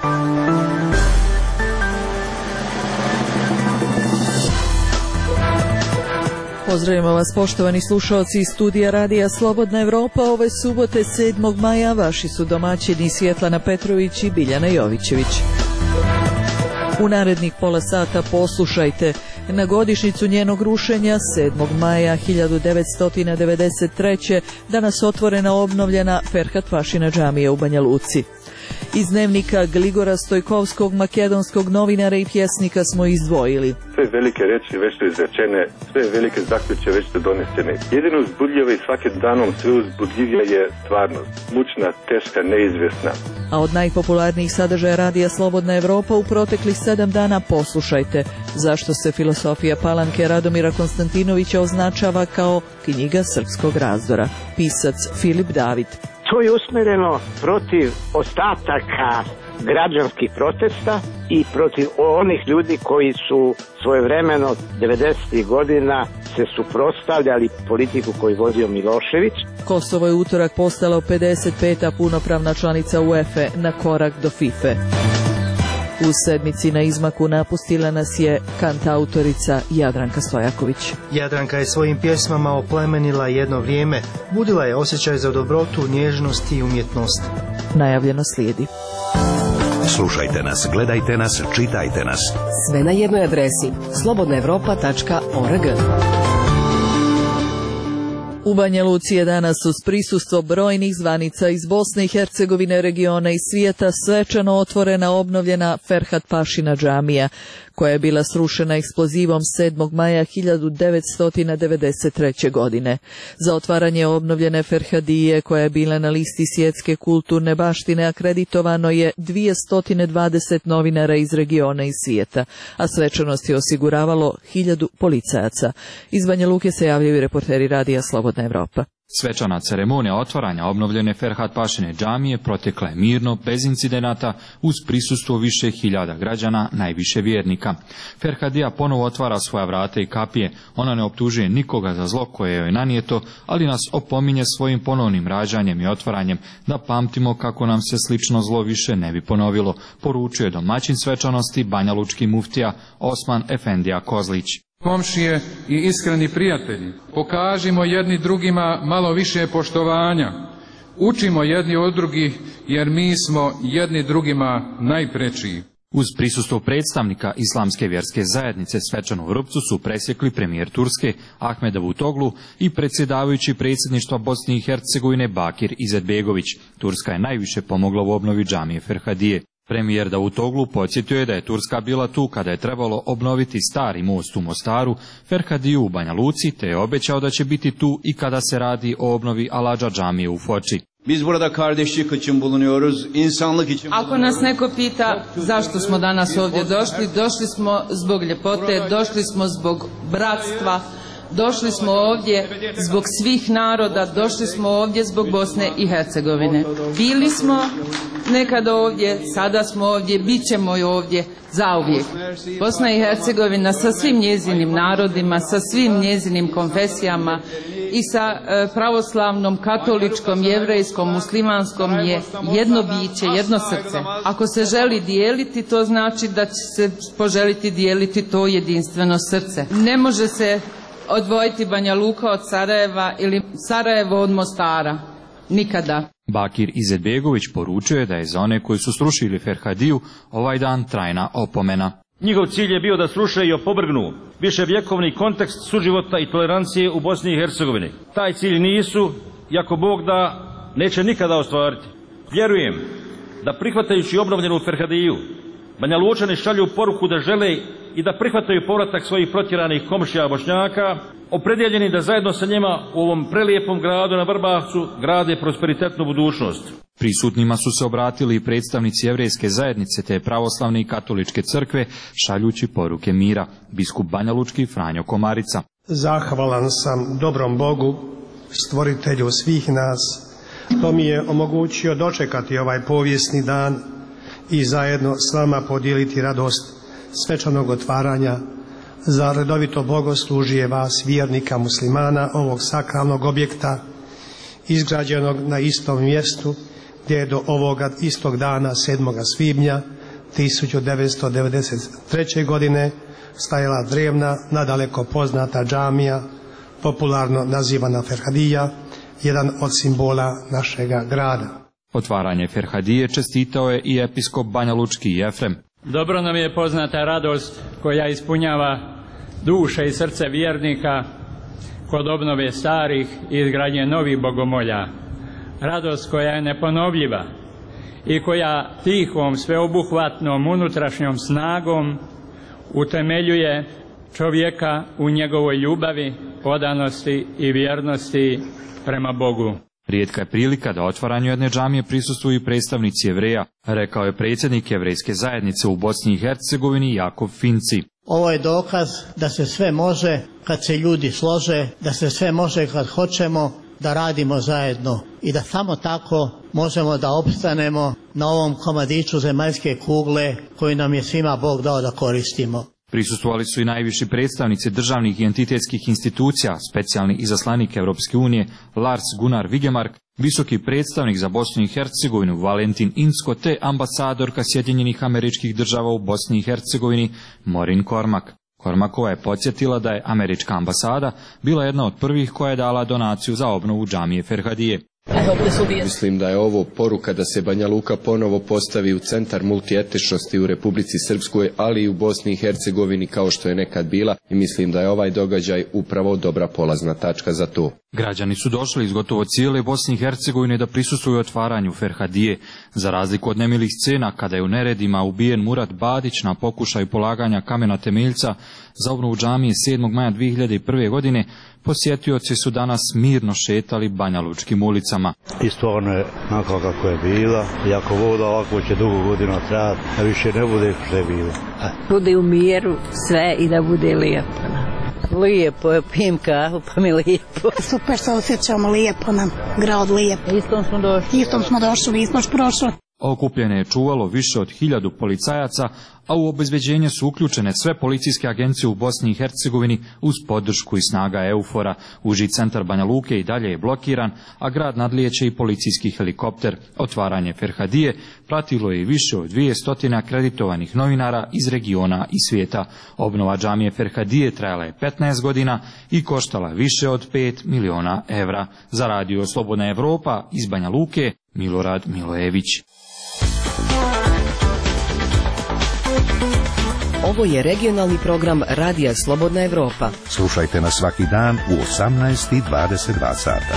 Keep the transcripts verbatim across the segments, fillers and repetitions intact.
Pozdravimo vas poštovani slušalci iz studija Radija Slobodna Evropa. Ove subote sedmog maja vaši su domaćini Svjetlana Petrović i Biljana Jovićević. U narednih pola sata poslušajte na godišnjicu njenog rušenja sedmog maja hiljadu devetsto devedeset treće danas otvorena obnovljena Ferhat Pašina džamija u Banja Luci. Iz dnevnika Gligora Stojkovskog, makedonskog novinara i pjesnika smo izdvojili. Sve velike reči već su izrečene, sve velike zaključke već su donesene. Jedino uzbudljivo i svakim danom sve uzbudljivija je stvarnost. Mučna, teška, neizvjesna. A od najpopularnijih sadržaja Radija Slobodna Evropa u proteklih sedam dana poslušajte zašto se filosofija Palanke Radomira Konstantinovića označava kao knjiga srpskog razdora. Pisac Filip David. To je usmjereno protiv ostataka građanskih protesta i protiv onih ljudi koji su svojevremeno devedesetih godina se suprotstavljali politiku koju vodio Milošević. Kosovo je utorak postalo pedeset peta punopravna članica U E F E na korak do FIFA. U sedmici na izmaku napustila nas je kantautorica Jadranka Stojaković. Jadranka je svojim pjesmama oplemenila jedno vrijeme, budila je osjećaj za dobrotu, nježnost i umjetnost. Najavljeno slijedi. Slušajte nas, gledajte nas, čitajte nas. Sve na jednoj adresi slobodna evropa tačka org. U Banja Luci je danas uz prisustvo brojnih zvanica iz Bosne i Hercegovine, regiona i svijeta svečano otvorena obnovljena Ferhat Pašina džamija, koja je bila srušena eksplozivom sedmog maja hiljadu devetsto devedeset treće. godine. Za otvaranje obnovljene Ferhadije, koja je bila na listi svjetske kulturne baštine, akreditovano je dvjesto dvadeset novinara iz regiona i svijeta, a svečanost je osiguravalo hiljadu policajaca. Iz Banja Luke se javljaju reporteri Radija Slobodna Evropa. Svečana ceremonija otvaranja obnovljene Ferhat Pašine džamije protekla je mirno, bez incidenata, uz prisustvo više hiljada građana, najviše vjernika. Ferhadija ponovo otvara svoja vrata i kapije. Ona ne optužuje nikoga za zlo koje joj nanijeto, ali nas opominje svojim ponovnim rađanjem i otvaranjem da pamtimo kako nam se slično zlo više ne bi ponovilo, poručuje domaćin svečanosti banjalučki muftija Osman Efendija Kozlić. Komšije i iskreni prijatelji, pokažimo jedni drugima malo više poštovanja. Učimo jedni od drugih jer mi smo jedni drugima najprečiji. Uz prisustvo predstavnika Islamske vjerske zajednice svečanu vrpcu su presjekli premijer Turske Ahmed Davutoglu i predsjedavajući predsjedništva Bosne i Hercegovine Bakir Izetbegović. Turska je najviše pomogla u obnovi džamije Ferhadije. Premijer Davutoglu podsjetio je da je Turska bila tu kada je trebalo obnoviti stari most u Mostaru, Ferhadiju u Banja Luci, te je obećao da će biti tu i kada se radi o obnovi Aladža džamije u Foči. Biz burada kardeşlik için bulunuyoruz, insanlık için. Ako nas neko pita zašto smo danas ovdje došli, došli smo zbog ljepote, došli smo zbog bratstva, došli smo ovdje zbog svih naroda, došli smo ovdje zbog Bosne i Hercegovine. Bili smo nekad ovdje, sada smo ovdje, bit ćemo i ovdje zauvijek. Bosna i Hercegovina sa svim njezinim narodima, sa svim njezinim konfesijama i sa e, pravoslavnom, katoličkom, jevrejskom, muslimanskom je jedno biće, jedno srce. Ako se želi dijeliti, to znači da će se poželiti dijeliti to jedinstveno srce. Ne može se odvojiti Banja Luka od Sarajeva ili Sarajevo od Mostara. Nikada. Bakir Izetbegović poručio je da je za one koji su srušili Ferhadiju ovaj dan trajna opomena. Njihov cilj je bio da sruše i opovrgnu viševjekovni kontekst suživota i tolerancije u Bosni i Hercegovini. Taj cilj nisu, i ako Bog da, neće nikada ostvariti. Vjerujem da prihvatajući obnovljenu Ferhadiju, Banja Lučani šalju poruku da žele i da prihvataju povratak svojih protjeranih komšija Bošnjaka, opredjeljeni da zajedno sa njima u ovom prelijepom gradu na Vrbavcu grade prosperitetnu budućnost. Prisutnima su se obratili i predstavnici jevrejske zajednice te pravoslavne i katoličke crkve šaljući poruke mira. Biskup banjalučki Franjo Komarica. Zahvalan sam dobrom Bogu, stvoritelju svih nas, što mi je omogućio dočekati ovaj povijesni dan i zajedno s vama podijeliti radost svečanog otvaranja za redovito bogoslužje vas vjernika muslimana ovog sakralnog objekta izgrađenog na istom mjestu gdje je do ovoga istog dana sedmog svibnja tisuću devetsto devedeset treće. godine stajala drevna, nadaleko poznata džamija, popularno nazivana Ferhadija, jedan od simbola našega grada. Otvaranje Ferhadije čestitao je i episkop Banjalučki Jefrem. Dobro nam je poznata radost koja ispunjava duše i srce vjernika kod obnove starih i izgradnje novih bogomolja. Radost koja je neponovljiva i koja tihom, sveobuhvatnom unutrašnjom snagom utemeljuje čovjeka u njegovoj ljubavi, odanosti i vjernosti prema Bogu. Rijetka je prilika da otvaranju jedne džamije prisustvuju i predstavnici Jevreja, rekao je predsjednik Jevrejske zajednice u Bosni i Hercegovini Jakov Finci. Ovo je dokaz da se sve može kad se ljudi slože, da se sve može kad hoćemo, da radimo zajedno i da samo tako možemo da opstanemo na ovom komadiću zemaljske kugle koju nam je svima Bog dao da koristimo. Prisustvovali su i najviši predstavnici državnih i entitetskih institucija, specijalni izaslanik Europske unije Lars Gunnar Vigemark, visoki predstavnik za Bosnu i Hercegovinu Valentin Incko te ambasadorka Sjedinjenih Američkih Država u Bosni i Hercegovini Maureen Cormack. Cormackova je podsjetila da je američka ambasada bila jedna od prvih koja je dala donaciju za obnovu džamije Ferhadije. Mislim da je ovo poruka da se Banja Luka ponovo postavi u centar multietičnosti u Republici Srpskoj, ali i u Bosni i Hercegovini kao što je nekad bila, i mislim da je ovaj događaj upravo dobra polazna tačka za to. Građani su došli iz gotovo cijele Bosne i Hercegovine da prisustvuju otvaranju Ferhadije. Za razliku od nemilih scena kada je u neredima ubijen Murat Badić na pokušaju polaganja kamena temeljca za obnovu džamije sedmog maja dvije hiljade prve. godine, posjetioci su danas mirno šetali banjalučkim ulicama. I stvarno je onako kako je bila, i ako voda ovako će dugo godina trajati, da više ne bude što je bilo. Bude u miru sve i da bude lijepo. Lijepo je, pijem kahu, pa mi lijepo. Super se osjećamo, lijepo nam, grad lijepo. Istom smo došli. Istom smo došli, nismo još prošli. Okupljene je čuvalo više od hiljadu policajaca, a u obezbeđenje su uključene sve policijske agencije u Bosni i Hercegovini uz podršku i snaga EUFOR-a. Uži centar Banja Luke i dalje je blokiran, a grad nadlijeće i policijski helikopter. Otvaranje Ferhadije pratilo je i više od dvjesto akreditovanih novinara iz regiona i svijeta. Obnova džamije Ferhadije trajala je petnaest godina i koštala više od pet miliona evra. Za radio Slobodna Evropa iz Banja Luke, Milorad Milojević. Ovo je regionalni program Radija Slobodna Evropa. Slušajte nas svaki dan u osamnaest i dvadeset dva sata.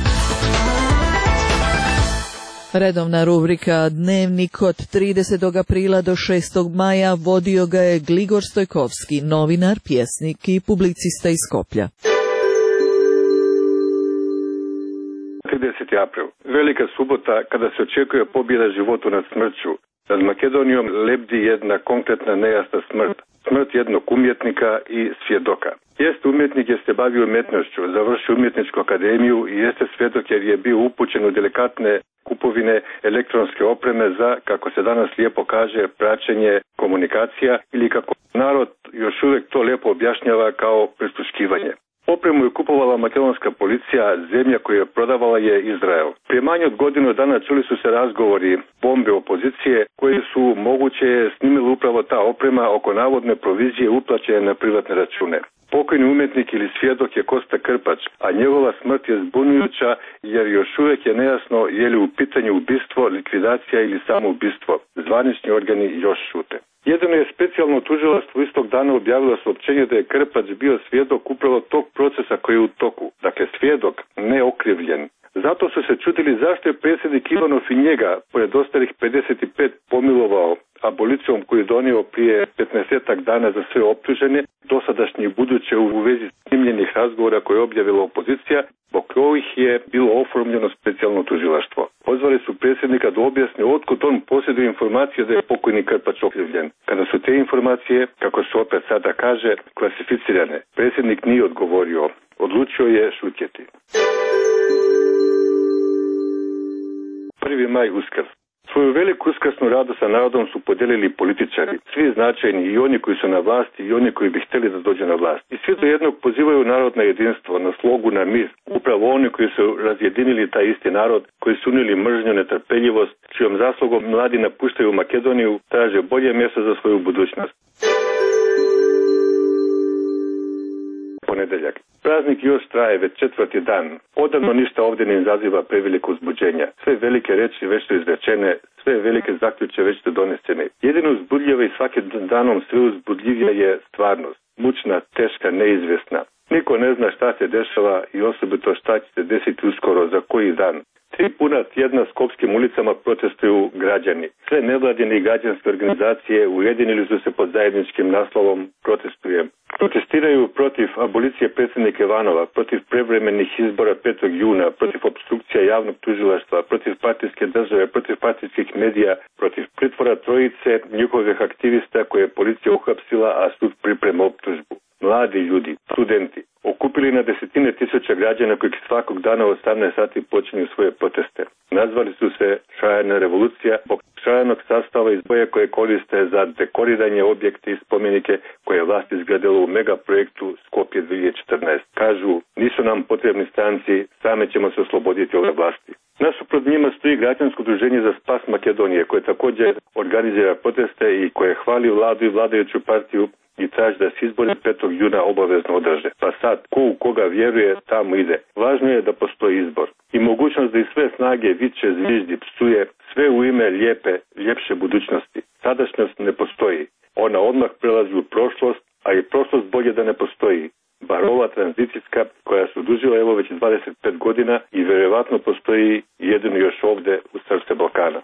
Redovna rubrika Dnevnik od tridesetog aprila do šestog maja vodio ga je Gligor Stojkovski, novinar, pjesnik i publicista iz Skoplja. trideseti april. Velika subota kada se očekuje pobjeda životu nad smrću. Nad Makedonijom lebdi jedna konkretna nejasna smrt. Smrt jednog umjetnika i svjedoka. Jeste umjetnik jer se bavio umjetnošću, završio umjetničku akademiju i jeste svjedok jer je bio upućen u delikatne kupovine elektronske opreme za, kako se danas lijepo kaže, praćenje komunikacija ili kako narod još uvijek to lijepo objašnjava kao prisluškivanje. Opremu je kupovala makedonska policija, zemlja koju je prodavala je Izrael. Prije manje od godinu dana čuli su se razgovori bombe opozicije koji su moguće snimili upravo ta oprema oko navodne provizije uplaćene na privatne račune. Pokojni umjetnik ili svjedok je Kosta Krpač, a njegova smrt je zbunjujuća jer još uvijek je nejasno je li u pitanju ubistvo, likvidacija ili samo ubistvo. Zvanični organi još šute. Jedino je specijalno tužilaštvo istog dana objavilo saopćenje da je Krpač bio svjedok upravo tog procesa koji je u toku. Dakle, svjedok, ne okrivljen. Zato su se čudili zašto je predsjednik Ivanov i njega, pored ostalih pedeset pet, pomilovao abolicijom koju je donio prije petnaestak dana za sve optužene, dosadašnje i buduće u vezi snimljenih razgovora koje je objavila opozicija, zbog kojih je bilo oformljeno specijalno tužilaštvo. Pozvali su predsjednika da objasni otkud on posjeduje informacije da je pokojni Krpač okrivljen. Kada su te informacije, kako se opet sada kaže, klasificirane, predsjednik nije odgovorio, odlučio je šutjeti. prvi maj Uskrs. Svoju veliku uskrsnu radu sa narodom su podijelili političari, svi značajni, i oni koji su na vlasti i oni koji bi htjeli da dođu na vlast. I svi do jednog pozivaju narod na jedinstvo, na slogu, na mir. Upravo oni koji su razjedinili taj isti narod, koji su unili mržnju, netrpeljivost, čijom zaslugom mladi napuštaju Makedoniju, traže bolje mjesto za svoju budućnost. Ponedeljak. Praznik još traje već četvrti dan. Odavno ništa ovdje ne izaziva preveliko uzbuđenja. Sve velike reči već su izrečene, sve velike zaključke već su donesene. Jedino uzbudljivo i svakim danom sve uzbudljivija je stvarnost. Mučna, teška, neizvjesna. Niko ne zna šta se dešava i osobito šta će se desiti uskoro za koji dan. Tri puna tjedna Skopskim ulicama protestuju građani. Sve nevladine i građanske organizacije ujedinili su se pod zajedničkim naslovom Protestujem. Protestiraju protiv abolicije predsjednika Ivanova, protiv prevremenih izbora petog juna, protiv obstrukcija javnog tužilaštva, protiv partijske države, protiv partijskih medija, protiv pritvora trojice njihovih aktivista koje je policija uhapsila, a sud priprema optužbu. Mladi ljudi, studenti, okupili na desetine tisuća građana koji svakog dana u osamnaest sati počinju svoje proteste. Nazvali su se Šajana revolucija zbog šajanog sastava iz boje koje koriste za dekoriranje objekte i spomenike koje je vlast izgradila u megaprojektu Skopje dvije hiljade četrnaeste. Kažu, nisu nam potrebni stranci, same ćemo se osloboditi ove vlasti. Nasuprot njima stoji građansko udruženje za spas Makedonije koje također organizira proteste i koje hvali vladu i vladajuću partiju i traži da se izbori petog juna obavezno održe. Pa sad, ko u koga vjeruje, tamo ide. Važno je da postoji izbor. I mogućnost da i sve snage viče, zviždi, psuje, sve u ime lijepe, ljepše budućnosti. Sadašnjost ne postoji. Ona odmah prelazi u prošlost, a i prošlost bolje da ne postoji. Bar ova tranzicijska koja se odužila evo već dvadeset pet godina i vjerovatno postoji jedino još ovdje u srce Balkana.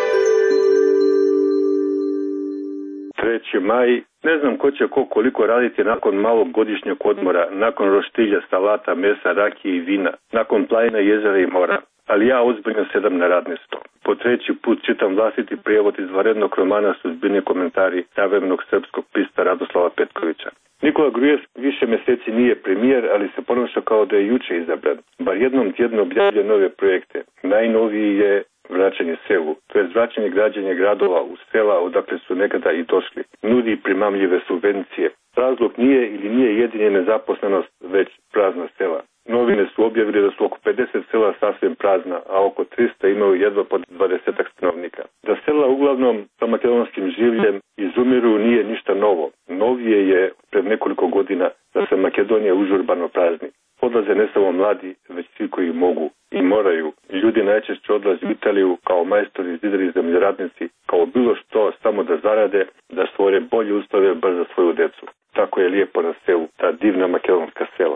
treći maj. Ne znam ko će ko koliko raditi nakon malog godišnjeg odmora, nakon roštilja, salata, mesa, rakije i vina, nakon planina, jezera i mora. Ali ja ozbiljno sedam na radni sto. Po treći put čitam vlastiti prijevod izvanrednog romana Suzbini komentari savremenog srpskog pisca Radoslava Petkovića. Nikola Gruevski više mjeseci nije premijer, ali se ponaša kao da je juče izabran. Bar jednom tjedno objavlja nove projekte. Najnoviji je vraćanje selu, to je vraćanje građenja gradova u sela odakle su nekada i došli. Nudi primamljive subvencije. Razlog nije ili nije jedinje nezaposlenost, već prazna sela. Novine su objavili da su oko pedeset sela sasvim prazna, a oko trista imaju jedva po dvadesetak stanovnika. Da sela uglavnom sa makedonskim življem izumiru nije ništa novo. Novije je pred nekoliko godina da se Makedonija užurbano prazni. Odlaze ne samo mladi, već svi koji mogu i moraju. Ljudi najčešće odlaze u Italiju kao majstori, zidari, zemljoradnici, kao bilo što samo da zarade, da stvore bolje uslove bar za svoju decu. Tako je lijepo na selu, ta divna makedonska sela.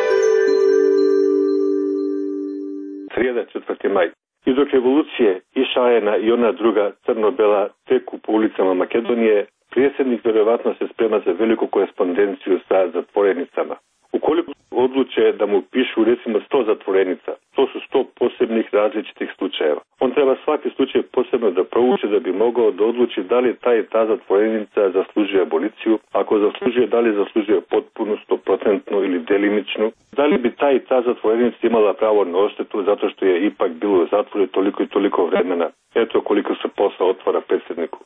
Srijeda, četvrti maj. I dok revolucije i Šajena i ona druga crno-bela teku po ulicama Makedonije, predsjednik vjerovatno se sprema za veliku korespondenciju sa zatvorenicama. Ukoliko odluče da mu pišu recimo sto zatvorenica, to su sto posebnih različitih slučajeva. On treba svaki slučaj posebno da prouči da bi mogao da odluči da li taj ta zatvorenica zaslužuje aboliciju, ako zaslužuje da li zaslužuje potpunu, stoprocentnu ili delimičnu, da li bi taj ta zatvorenica imala pravo na odštetu zato što je ipak bilo u zatvoru toliko i toliko vremena. Eto koliko se posla otvara predsjedniku.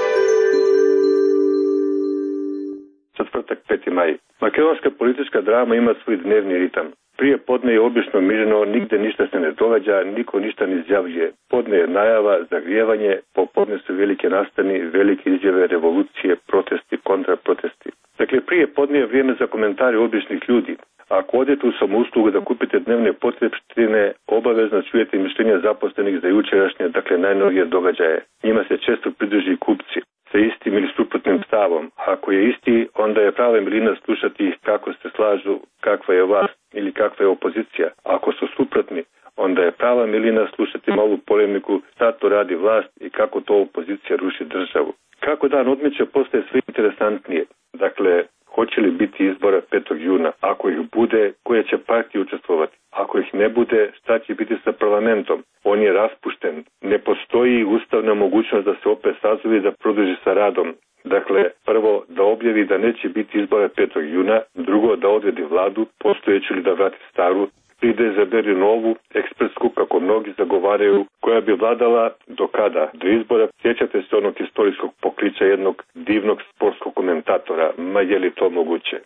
Četvrtak, peti maj. Makedonska politička drama ima svoj dnevni ritam. Prije podne je obično mirno, nigde ništa se ne događa, niko ništa ne izjavljuje. Podne je najava, zagrijevanje, popodne su velike nastani, velike izjave, revolucije, protesti, kontraprotesti. Dakle, prije podne je vrijeme za komentare običnih ljudi. Ako odete u samouslugu da kupite dnevne potrebštine, obavezno čujete mišljenja zaposlenih za jučerašnje, dakle najnovije događaje. Njima se često pridruži kupci sa istim ili suprotnim stavom. Ako je isti, onda je prava milina slušati ih kako se slažu, kakva je vlast ili kakva je opozicija. Ako su suprotni, onda je prava milina slušati malu polemiku šta to radi vlast i kako to opozicija ruši državu. Kako dan odmiče postaje sve interesantnije. Dakle, hoće li biti izbora petog juna? Ako ih bude, koje će partije učestvovati? Ako ih ne bude, šta će biti sa parlamentom? On je raspušten. Ne postoji ustavna mogućnost da se opet sazove i da produži sa radom. Dakle, prvo da objavi da neće biti izbora petog juna, drugo da odredi vladu, postojeću ili da vrati staru, pride izaberi novu, ekspertsku, kako mnogi zagovaraju, koja bi vladala do kada? Do izbora. Sjećate se onog istorijskog pokliča jednog divnog sportskog komentatora, ma je li to moguće?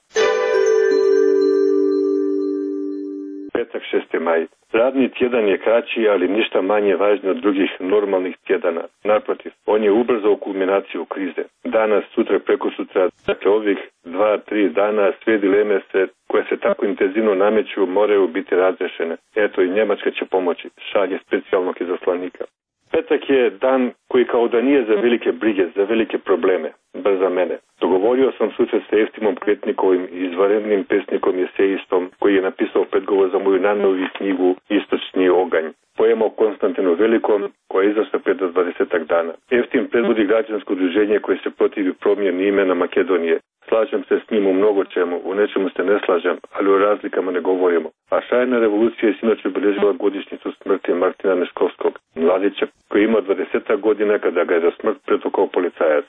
Petak, šesti maj. Radni tjedan je kraći, ali ništa manje važnije od drugih normalnih tjedana. Naprotiv, on je ubrzao kulminaciju krize. Danas, sutra, preko sutra, dakle ovih dva, tri dana, sve dileme se, koje se tako intenzivno nameću, moraju biti razrešene. Eto, i Njemačka će pomoći. Šalje specijalnog izaslanika. Petak je dan koji kao da nije za velike brige, za velike probleme, bar za mene. Dogovorio sam susret sa Eftimom Kretnikovim, izvanrednim pesnikom i esejistom, koji je napisao predgovor za moju najnoviju knjigu Istočni oganj. Poema o Konstantinu Velikom, koja je izašla pred dvadesetak dana. Eftim predvodi građansko udruženje koje se protivi promjeni imena Makedonije. Slažem se s njim u mnogo čemu, u nečemu se ne slažem, ali o razlikama ne govorimo. A šajna revolucija je sinoć obeležila godišnjicu smrti Martina Neškovskog, mladića koji ima dvadeset godina kada ga je za smrt pretukao policajac.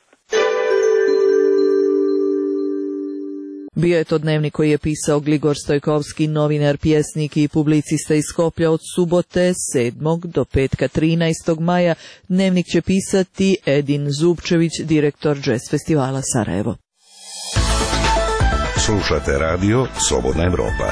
Bio je to dnevnik koji je pisao Gligor Stojkovski, novinar, pjesnik i publicista iz Skoplja od subote sedmog do petka trinaestog maja. Dnevnik će pisati Edin Zubčević, direktor Jazz festivala Sarajevo. Slušate radio Slobodna Evropa.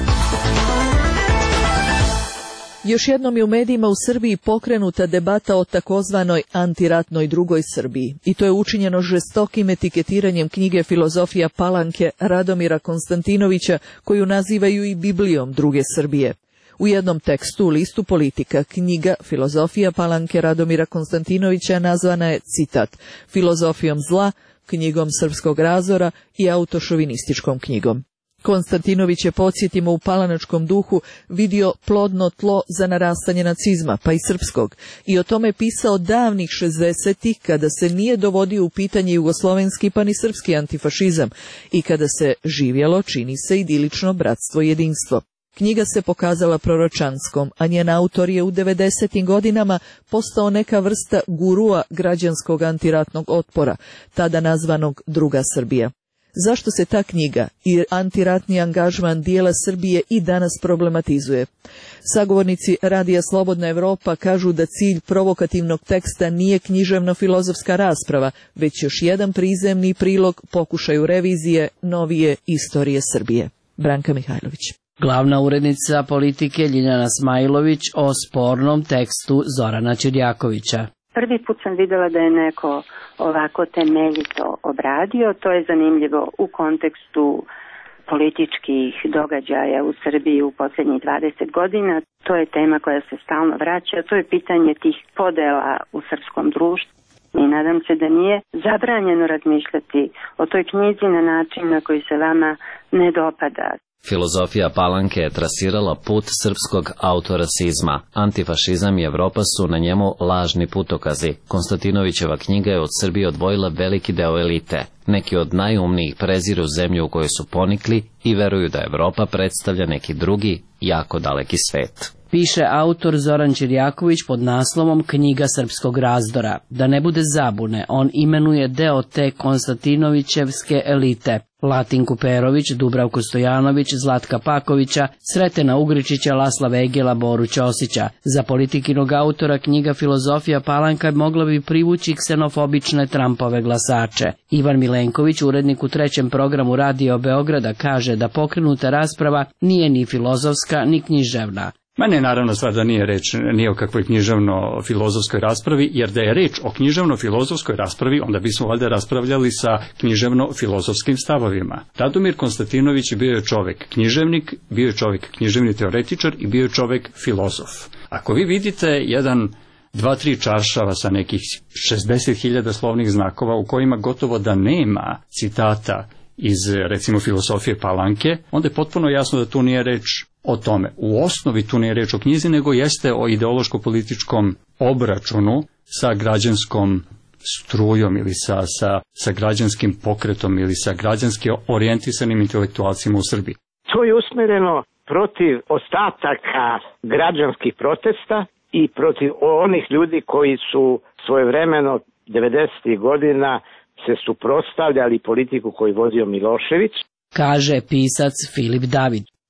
Još jednom je u medijima u Srbiji pokrenuta debata o takozvanoj antiratnoj drugoj Srbiji. I to je učinjeno žestokim etiketiranjem knjige Filozofija Palanke Radomira Konstantinovića, koju nazivaju i Biblijom druge Srbije. U jednom tekstu u listu Politika knjiga Filozofija Palanke Radomira Konstantinovića nazvana je, citat, filozofijom zla, knjigom srpskog razora i autošovinističkom knjigom. Konstantinović je, podsjetimo, u palanačkom duhu vidio plodno tlo za narastanje nacizma, pa i srpskog, i o tome pisao davnih šezdesetih, kada se nije dovodio u pitanje jugoslovenski pa ni srpski antifašizam i kada se živjelo, čini se, idilično bratstvo i jedinstvo. Knjiga se pokazala proročanskom, a njen autor je u devedesetim godinama postao neka vrsta gurua građanskog antiratnog otpora, tada nazvanog Druga Srbija. Zašto se ta knjiga i antiratni angažman dijela Srbije i danas problematizuje? Sagovornici Radija Slobodna Evropa kažu da cilj provokativnog teksta nije književno-filozofska rasprava, već još jedan prizemni prilog pokušaju revizije novije istorije Srbije. Branka Mihajlović. Glavna urednica Politike Ljiljana Smajlović o spornom tekstu Zorana Čirjakovića. Prvi put sam videla da je neko ovako temeljito obradio. To je zanimljivo u kontekstu političkih događaja u Srbiji u posljednjih dvadeset godina. To je tema koja se stalno vraća. To je pitanje tih podela u srpskom društvu. I nadam se da nije zabranjeno razmišljati o toj knjizi na način na koji se vama ne dopada. Filozofija Palanke je trasirala put srpskog autorasizma. Antifašizam i Evropa su na njemu lažni putokazi. Konstantinovićeva knjiga je od Srbije odvojila veliki deo elite. Neki od najumnijih preziru zemlju u kojoj su ponikli i veruju da Evropa predstavlja neki drugi, jako daleki svet. Piše autor Zoran Čirjaković pod naslovom Knjiga srpskog razdora. Da ne bude zabune, on imenuje deo te Konstantinovićevske elite. Latinku Perović, Dubravku Stojanović, Zlatka Pakovića, Sretena Ugričića, Lasla Vegela, Boru Ćosića. Za Politikinog autora knjiga Filozofija Palanka mogla bi privući ksenofobične Trumpove glasače. Ivan Milenković, urednik u trećem programu Radio Beograda, kaže da pokrenuta rasprava nije ni filozofska ni književna. Ma ne, naravno stvar da nije reč ni o kakvoj književno-filozofskoj raspravi, jer da je reč o književno-filozofskoj raspravi, onda bismo valjda raspravljali sa književno-filozofskim stavovima. Radomir Konstantinović bio je čovjek književnik, bio je čovjek književni teoretičar i bio je čovjek filozof. Ako vi vidite jedan, dva, tri čaršava sa nekih šezdeset hiljada slovnih znakova u kojima gotovo da nema citata iz, recimo, filozofije Palanke, onda je potpuno jasno da tu nije reč o tome. U osnovi tu nije reč o knjizi, nego jeste o ideološko-političkom obračunu sa građanskom strujom ili sa, sa, sa građanskim pokretom ili sa građanski orijentisanim intelektualcima u Srbiji. To je usmjereno protiv ostataka građanskih protesta i protiv onih ljudi koji su svojevremeno devedesetih godina se suprotstavljali politiku koju vodio Milošević. Kaže pisac Filip David.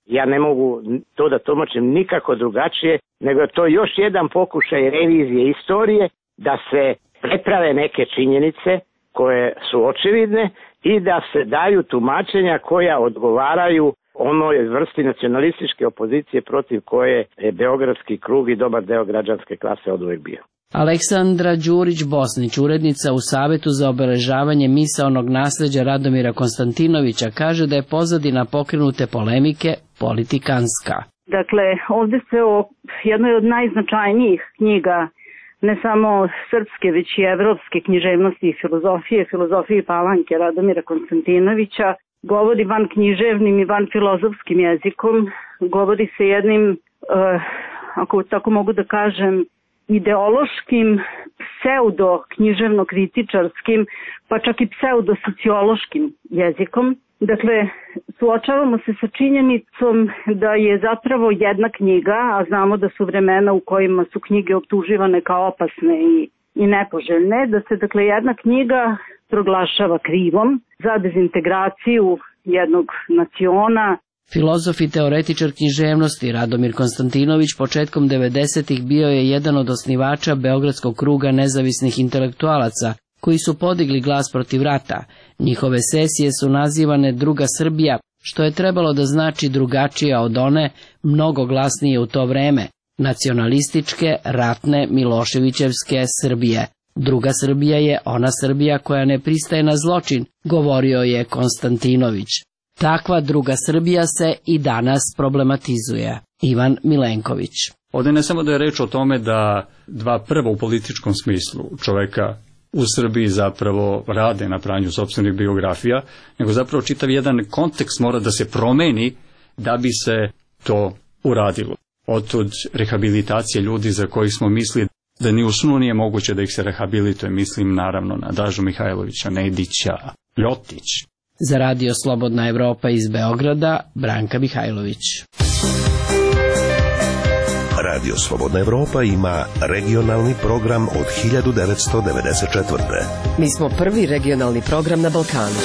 Ja ne mogu to da tumačim nikako drugačije, nego to još jedan pokušaj revizije istorije da se preprave neke činjenice koje su očevidne i da se daju tumačenja koja odgovaraju onoj vrsti nacionalističke opozicije protiv koje je Beogradski krug i dobar deo građanske klase oduvek bio. Aleksandra Đurić-Bosnić, urednica u Savetu za obeležavanje misaonog nasljeđa Radomira Konstantinovića, kaže da je pozadina pokrenute polemike politikanska. Dakle, ovdje se o jednoj od najznačajnijih knjiga, ne samo srpske, već i evropske književnosti i filozofije, filozofije Palanke Radomira Konstantinovića, govori van književnim i van filozofskim jezikom, govori se jednim, uh, ako tako mogu da kažem, ideološkim, pseudo-književno-kritičarskim, pa čak i pseudo-sociološkim jezikom. Dakle, suočavamo se sa činjenicom da je zapravo jedna knjiga, a znamo da su vremena u kojima su knjige optuživane kao opasne i, i nepoželjne, da se dakle jedna knjiga proglašava krivom za dezintegraciju jednog naciona. Filozof i teoretičar književnosti Radomir Konstantinović početkom devedesetih bio je jedan od osnivača Beogradskog kruga nezavisnih intelektualaca, koji su podigli glas protiv rata. Njihove sesije su nazivane Druga Srbija, što je trebalo da znači drugačija od one, mnogo glasnije u to vreme, nacionalističke, ratne, Miloševićevske Srbije. Druga Srbija je ona Srbija koja ne pristaje na zločin, govorio je Konstantinović. Takva druga Srbija se i danas problematizuje. Ivan Milenković. Ovdje ne samo da je reč o tome da dva prva u političkom smislu čoveka u Srbiji zapravo rade na pranju sopstvenih biografija, nego zapravo čitav jedan kontekst mora da se promeni da bi se to uradilo. Otud rehabilitacije ljudi za koji smo mislili da ni u snu nije moguće da ih se rehabilituje, mislim naravno na Dažu Mihajlovića, Nedića, Ljotić. Za Radio Slobodna Evropa iz Beograda, Branka Mihajlović. Radio Slobodna Evropa ima regionalni program od hiljadu devetsto devedeset četvrte. Mi smo prvi regionalni program na Balkanu.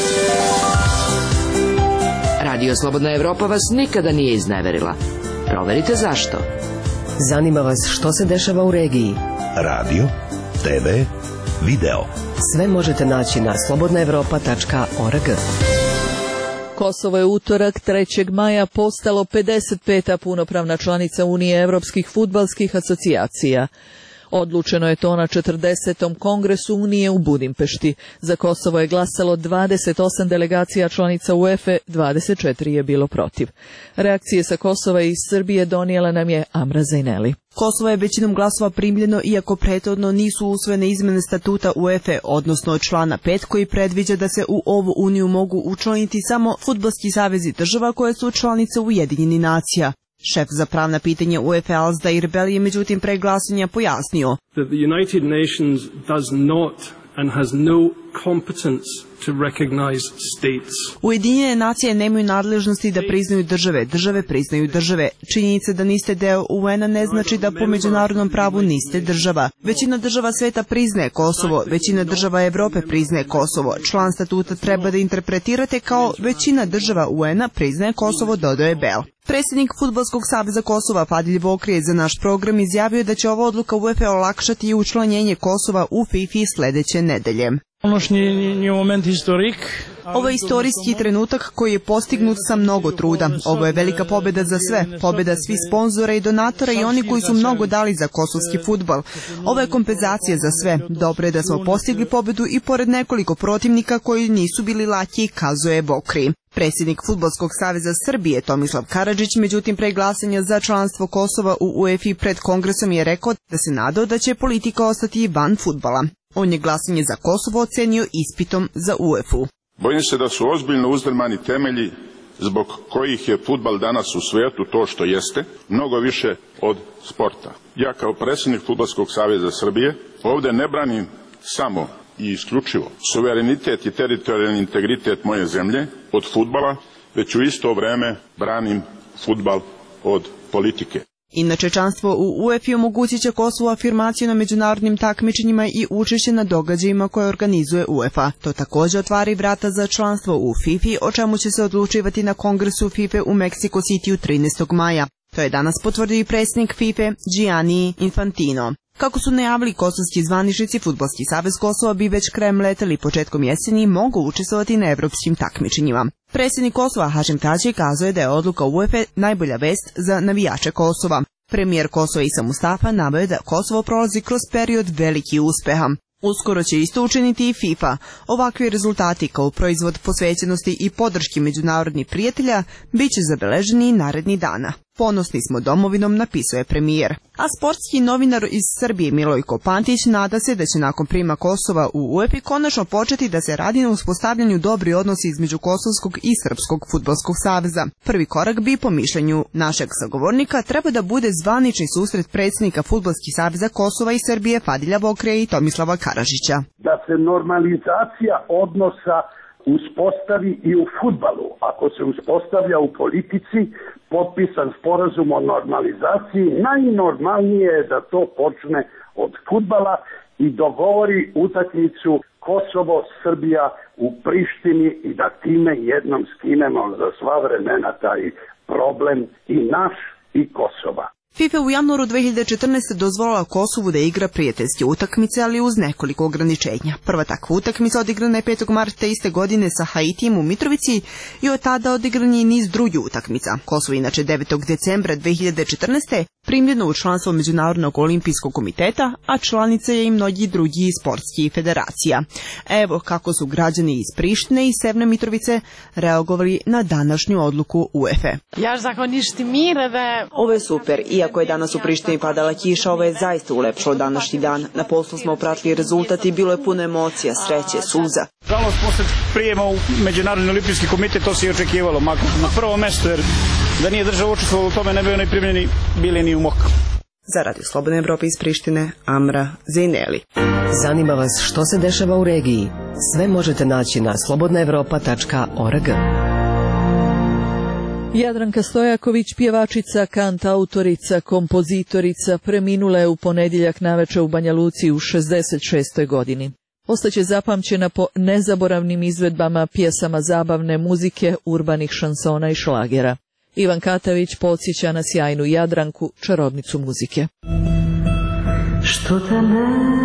Radio Slobodna Evropa vas nikada nije izneverila. Proverite zašto. Zanima vas što se dešava u regiji. Radio, te ve, video. Sve možete naći na slobodna evropa tačka org. Kosovo je utorak trećeg maja postalo pedeset peta punopravna članica Unije evropskih fudbalskih asocijacija. Odlučeno je to na četrdesetom kongresu Unije u Budimpešti. Za Kosovo je glasalo dvadeset osam delegacija članica UEFA, dvadeset četiri je bilo protiv. Reakcije sa Kosova i iz Srbije donijela nam je Amra Zajneli. Kosovo je većinom glasova primljeno, iako prethodno nisu usvojene izmene statuta UEFA, odnosno člana pet koji predviđa da se u ovu uniju mogu učlaniti samo fudbalski savezi država koje su članice Ujedinjenih nacija. Šef za pravna pitanja UEFA Alzdair Bel je međutim pre glasanja pojasnio. That the United Nations does not and has no competence to recognize states. Ujedinjene nacije nemaju nadležnosti da priznaju države, države priznaju države. Činjenica da niste deo U N-a ne znači da po međunarodnom pravu niste država. Većina država sveta priznaje Kosovo, većina država Evrope priznaje Kosovo. Član statuta treba da interpretirate kao većina država U N-a priznaje Kosovo, dodaje Bel. Predsjednik Fudbalskog saveza Kosova Fadil Vokri je za naš program izjavio da će ova odluka UEFA olakšati i učlanjenje Kosova u FIFA sledeće nedelje. Ovo je istorijski trenutak koji je postignut sa mnogo truda. Ovo je velika pobjeda za sve, pobjeda svih sponzora i donatora i oni koji su mnogo dali za kosovski fudbal. Ovo je kompenzacija za sve. Dobro je da smo postigli pobjedu i pored nekoliko protivnika koji nisu bili laki, kazuje Vokri. Predsjednik Fudbalskog saveza Srbije Tomislav Karadžić, međutim pre glasanja za članstvo Kosova u UEFA pred kongresom je rekao da se nadao da će politika ostati van fudbala. On je glasanje za Kosovo ocenio ispitom za UEFA-u. Bojim se da su ozbiljno uzdrmani temelji zbog kojih je fudbal danas u svijetu to što jeste, mnogo više od sporta. Ja kao predsjednik Fudbalskog saveza Srbije ovdje ne branim samo i isključivo suverenitet i teritorijalni integritet moje zemlje od fudbala, već u isto vrijeme branim fudbal od politike. Inače, članstvo u U E F I omogućit će Kosovu afirmaciju na međunarodnim takmičenjima i učešće na događajima koje organizuje U E F A. To također otvari vrata za članstvo u FIFA, o čemu će se odlučivati na kongresu FIFA u Mexico Cityu trinaestog maja. To je danas potvrdio i predsjednik FIFA Gianni Infantino. Kako su najavili kosovski zvaničnici, Fudbalski savez Kosova bi već krajem leta ili početkom jeseni mogu učestvovati na evropskim takmičenjima. Predsjednik Kosova Hašim Tači kazao je da je odluka U E F A najbolja vest za navijače Kosova. Premijer Kosova Isa Mustafa naveo je da Kosovo prolazi kroz period velikih uspeha. Uskoro će isto učiniti i FIFA. Ovakvi rezultati kao proizvod posvećenosti i podrški međunarodnih prijatelja bit će zabeleženi i narednih dana. Ponosni smo domovinom, napisao je premijer. A sportski novinar iz Srbije Milojko Pantić nada se da će nakon prijema Kosova u U E F I konačno početi da se radi na uspostavljanju dobri odnosi između Kosovskog i Srpskog fudbalskog saveza. Prvi korak bi, po mišljenju našeg sagovornika, treba da bude zvanični susret predsjednika Fudbalskih saveza Kosova i Srbije Fadilja Vokrija i Tomislava Karadžića. Da se normalizacija odnosa uspostavi i u fudbalu. Ako se uspostavlja u politici, potpisan sporazum o normalizaciji, najnormalnije je da to počne od fudbala i dogovori utakmicu Kosovo-Srbija u Prištini i da time jednom skinemo za sva vremena taj problem i naš i Kosova. FIFA u januaru dve hiljade četrnaeste. dozvolila Kosovu da igra prijateljske utakmice, ali uz nekoliko ograničenja. Prva takva utakmica odigrana je petog marta iste godine sa Haitijem u Mitrovici i od tada odigran je i niz drugih utakmica. Kosovo inače devetog decembra dve hiljade četrnaeste. primljeno u članstvo Međunarodnog olimpijskog komiteta, a članica je i mnogi drugi sportskih federacija. Evo kako su građani iz Prištine i Severne Mitrovice reagovali na današnju odluku U E F A. Ovo je super. Iako je danas u Prištini padala kiša, ovo je zaista ulepšalo današnji dan. Na poslu smo pratili rezultat i bilo je puno emocija, sreće, suza. Žalost, posle prijema u Međunarodni olimpijski komitet, to se i očekivalo. Na prvo mesto, jer da nije država učestvovala u tome, ne bi onaj primljeni bili ni u mok. Za Radio Slobodne Evrope iz Prištine, Amra Zejneli. Zanima vas što se dešava u regiji? Sve možete naći na slobodna evropa tačka org. Jadranka Stojaković, pjevačica, kantautorica, kompozitorica, preminula je u ponedjeljak naveče u Banja Luci u šezdeset šestoj godini. Ostaće zapamćena po nezaboravnim izvedbama pjesama zabavne muzike, urbanih šansona i šlagera. Ivan Katavić podsjeća na sjajnu Jadranku, čarobnicu muzike. Što te nema?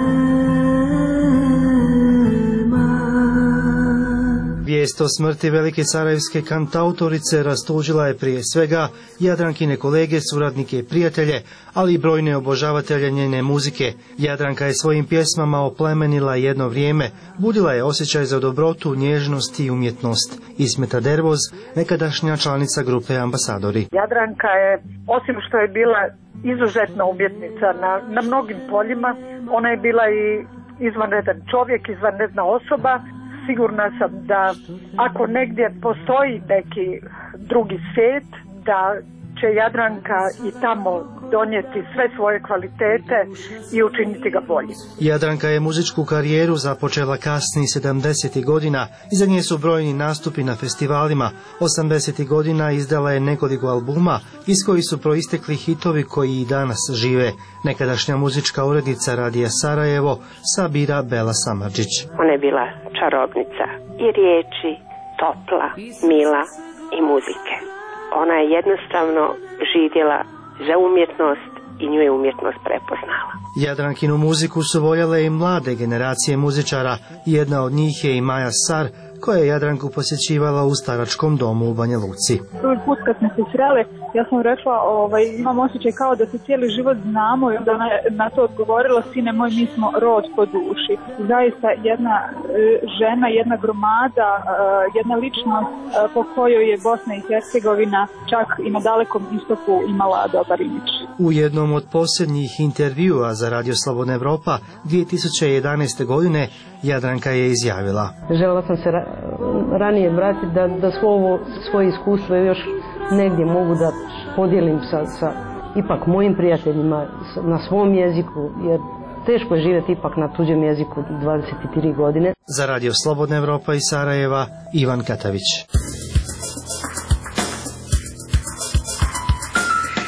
Vijest o smrti velike sarajevske kantautorice rastužila je prije svega Jadrankine kolege, suradnike i prijatelje, ali i brojne obožavatelje njene muzike. Jadranka je svojim pjesmama oplemenila jedno vrijeme, budila je osjećaj za dobrotu, nježnost i umjetnost. Ismeta Dervoz, nekadašnja članica grupe Ambasadori. Jadranka je, osim što je bila izuzetna umjetnica na, na mnogim poljima, ona je bila i izvanredan čovjek, izvanredna osoba. Sigurna sam da ako negdje postoji neki drugi svijet, da će Jadranka i tamo donijeti sve svoje kvalitete i učiniti ga boljim. Jadranka je muzičku karijeru započela kasnih sedamdesetih godina, iza nje su brojni nastupi na festivalima. osamdesetih godina izdala je nekoliko albuma, iz kojih su proistekli hitovi koji i danas žive. Nekadašnja muzička urednica Radija Sarajevo, Sabira Bela Samardžić. Ona je bila čarobnica i riječi, topla, mila i muzike. Ona je jednostavno živjela za umjetnost i nju je umjetnost prepoznala. Jadrankinu muziku su voljele i mlade generacije muzičara. Jedna od njih je i Maja Sar, koja je Jadranku posjećivala u staračkom domu u Banja Luci. Prvi put kad smo se sreli, ja sam rekla, ovaj, imam osjećaj kao da se cijeli život znamo, i onda ona je na to odgovorila, sine moj, mi smo rod po duši. Zaista jedna e, žena, jedna gromada, e, jedna ličnost e, po kojoj je Bosna i Hercegovina čak i na Dalekom istoku imala dobar imidž. U jednom od posljednjih intervjua za Radio Slobodna Evropa dvije tisuće jedanaeste. godine Jadranka je izjavila: željela sam se ra ranije vratiti da, da svo ovo, svoje iskustvo još negdje mogu da podijelim sa, sa ipak mojim prijateljima na svom jeziku, jer teško je živjeti ipak na tuđem jeziku dvadeset tri godine. Za Radio Slobodna Evropa iz Sarajeva, Ivan Katavić.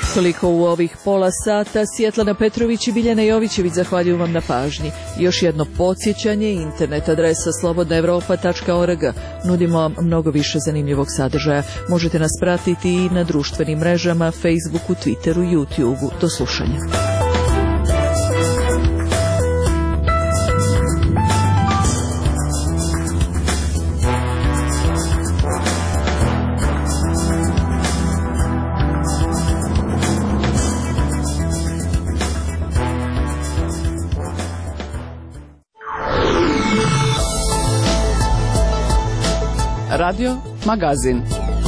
Toliko u ovih pola sata. Svjetlana Petrović i Biljana Jovićević zahvaljuju vam na pažnji. Još jedno podsjećanje, internet adresa slobodna evropa tačka org. Nudimo vam mnogo više zanimljivog sadržaja. Možete nas pratiti i na društvenim mrežama, Facebooku, Twitteru, YouTubeu. Do slušanja. Radio Magazin.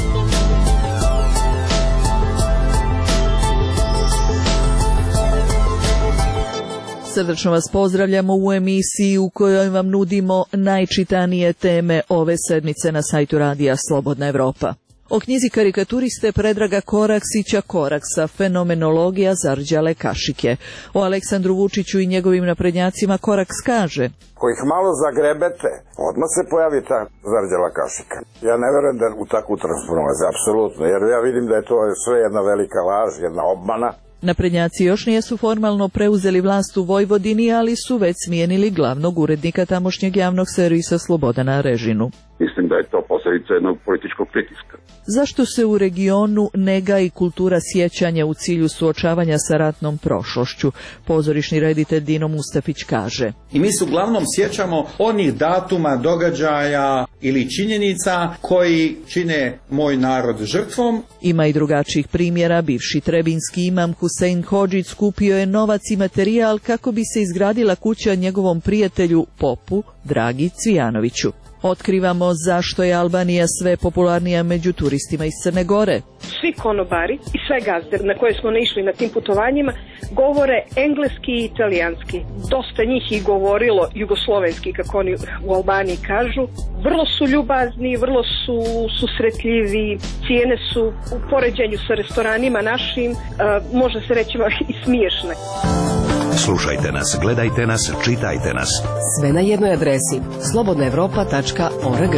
Srdačno vas pozdravljamo u emisiji u kojoj vam nudimo najčitanije teme ove sedmice na sajtu Radija Slobodna Evropa. O knjizi karikaturiste Predraga Koraksića Koraksa, fenomenologija Zarđale Kašike. O Aleksandru Vučiću i njegovim naprednjacima Koraks kaže: Ko ih malo zagrebete, odmah se pojavi ta Zarđala Kašika. Ja ne verujem da u takvu transformaciju, apsolutno, jer ja vidim da je to sve jedna velika laž, jedna obmana. Naprednjaci još nijesu formalno preuzeli vlast u Vojvodini, ali su već smijenili glavnog urednika tamošnjeg javnog servisa Slobodana Režinu. Mislim da je to posljedica jednog političkog pritiska. Zašto se u regionu nega i kultura sjećanja u cilju suočavanja sa ratnom prošlošću? Pozorišni reditelj Dino Mustafić kaže: I mi se uglavnom sjećamo onih datuma, događaja ili činjenica koji čine moj narod žrtvom. Ima i drugačijih primjera. Bivši trebinski imam Husein Hodžić skupio je novac i materijal kako bi se izgradila kuća njegovom prijatelju popu Dragi Cvijanoviću. Otkrivamo zašto je Albanija sve popularnija među turistima iz Crne Gore. Svi konobari i sve gazde na koje smo naišli na tim putovanjima govore engleski i italijanski. Dosta njih i govorilo jugoslovenski, kako oni u Albaniji kažu. Vrlo su ljubazni, vrlo su susretljivi, cijene su u poređenju sa restoranima našim, može se reći i smiješne. Slušajte nas, gledajte nas, čitajte nas. Sve na jednoj adresi slobodna evropa tačka org.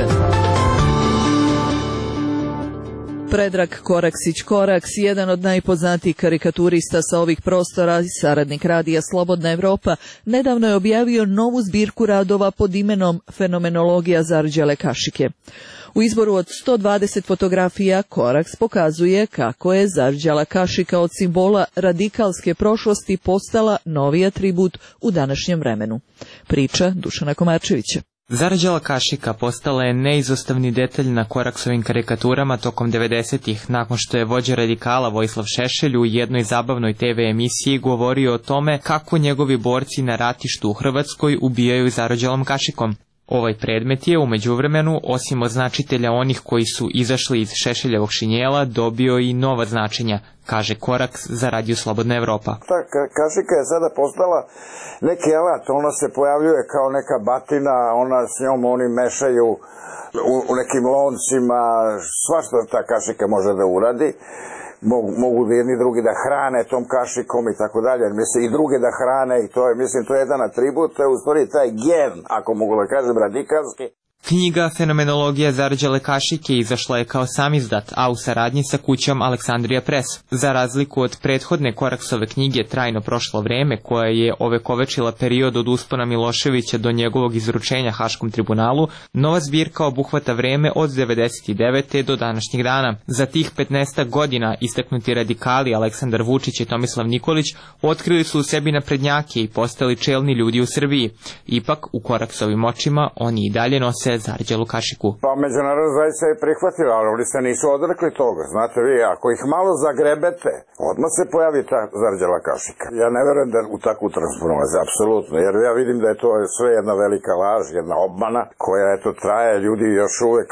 Predrag Koraksić Koraks, jedan od najpoznatijih karikaturista sa ovih prostora i saradnik Radija Slobodna Evropa, nedavno je objavio novu zbirku radova pod imenom Fenomenologija Zarđale Kašike. U izboru od sto dvadeset fotografija Koraks pokazuje kako je Zarđala Kašika od simbola radikalske prošlosti postala novi atribut u današnjem vremenu. Priča Dušana Komarčevića. Zarđala Kašika postala je neizostavni detalj na Koraksovim karikaturama tokom devedesetih, nakon što je vođa radikala Vojislav Šešelj u jednoj zabavnoj te ve emisiji govorio o tome kako njegovi borci na ratištu u Hrvatskoj ubijaju Zarđalom Kašikom. Ovaj predmet je u međuvremenu, osim označitelja onih koji su izašli iz Šešeljevog šinjela, dobio i nova značenja, kaže Koraks za Radio Slobodna Evropa. Ta kašika je sada postala neki alat, ona se pojavljuje kao neka batina, ona s njom oni mešaju u, u nekim loncima, svašta ta kašika može da uradi. Mogu, mogu jedni drugi da hrane tom kašikom i tako dalje, mislim i druge da hrane i to je, mislim, to je jedan atribut, to je u stvari taj gen, ako mogu da kažem, radikalski. Knjiga Fenomenologija Zarđale Kašike izašla je kao samizdat, a u saradnji sa kućom Aleksandrija Press. Za razliku od prethodne Koraksove knjige Trajno prošlo vreme, koja je ovekovečila period od uspona Miloševića do njegovog izručenja Haškom tribunalu, nova zbirka obuhvata vreme od devedeset devete do današnjeg dana. Za tih petnaest godina istaknuti radikali Aleksandar Vučić i Tomislav Nikolić otkrili su u sebi naprednjake i postali čelni ljudi u Srbiji. Ipak, u Koraksovim očima oni i dalje nose Zarđalu Kašiku. Pa međunarodna zajednica je prihvatila, ali oni se nisu odrekli toga. Znate vi, ako ih malo zagrebete, odmah se pojavi ta Zarđala Kašika. Ja ne verujem da u takvu transformaciju, apsolutno, jer ja vidim da je to sve jedna velika laž, jedna obmana, koja eto traje, ljudi još uvek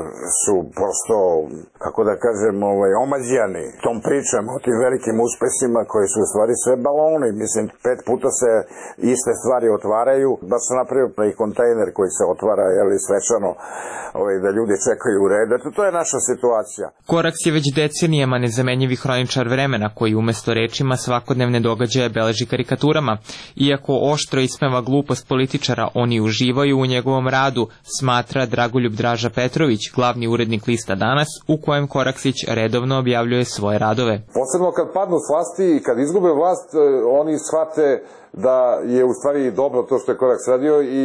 su prosto, kako da kažem, ovaj, omađijani tom pričam o tim velikim uspesima koji su u stvari sve baloni. Mislim, pet puta se iste stvari otvaraju, baš sam napravio i kontejner koji se otvara, jeli, svečano ovaj, da ljudi čekaju u red. Eto, to je naša situacija. Koraks je već decenijama nezamenjivi hroničar vremena koji umesto rečima svakodnevne događaje beleži karikaturama. Iako oštro ismeva glupost političara, oni uživaju u njegovom radu, smatra Dragoljub Draža Petrović, glavni urednik lista Danas, u kojem Koraksić redovno objavljuje svoje radove. Posebno kad padnu s vlasti i kad izgube vlast, oni shvate da je u stvari dobro to što je Koraks radio i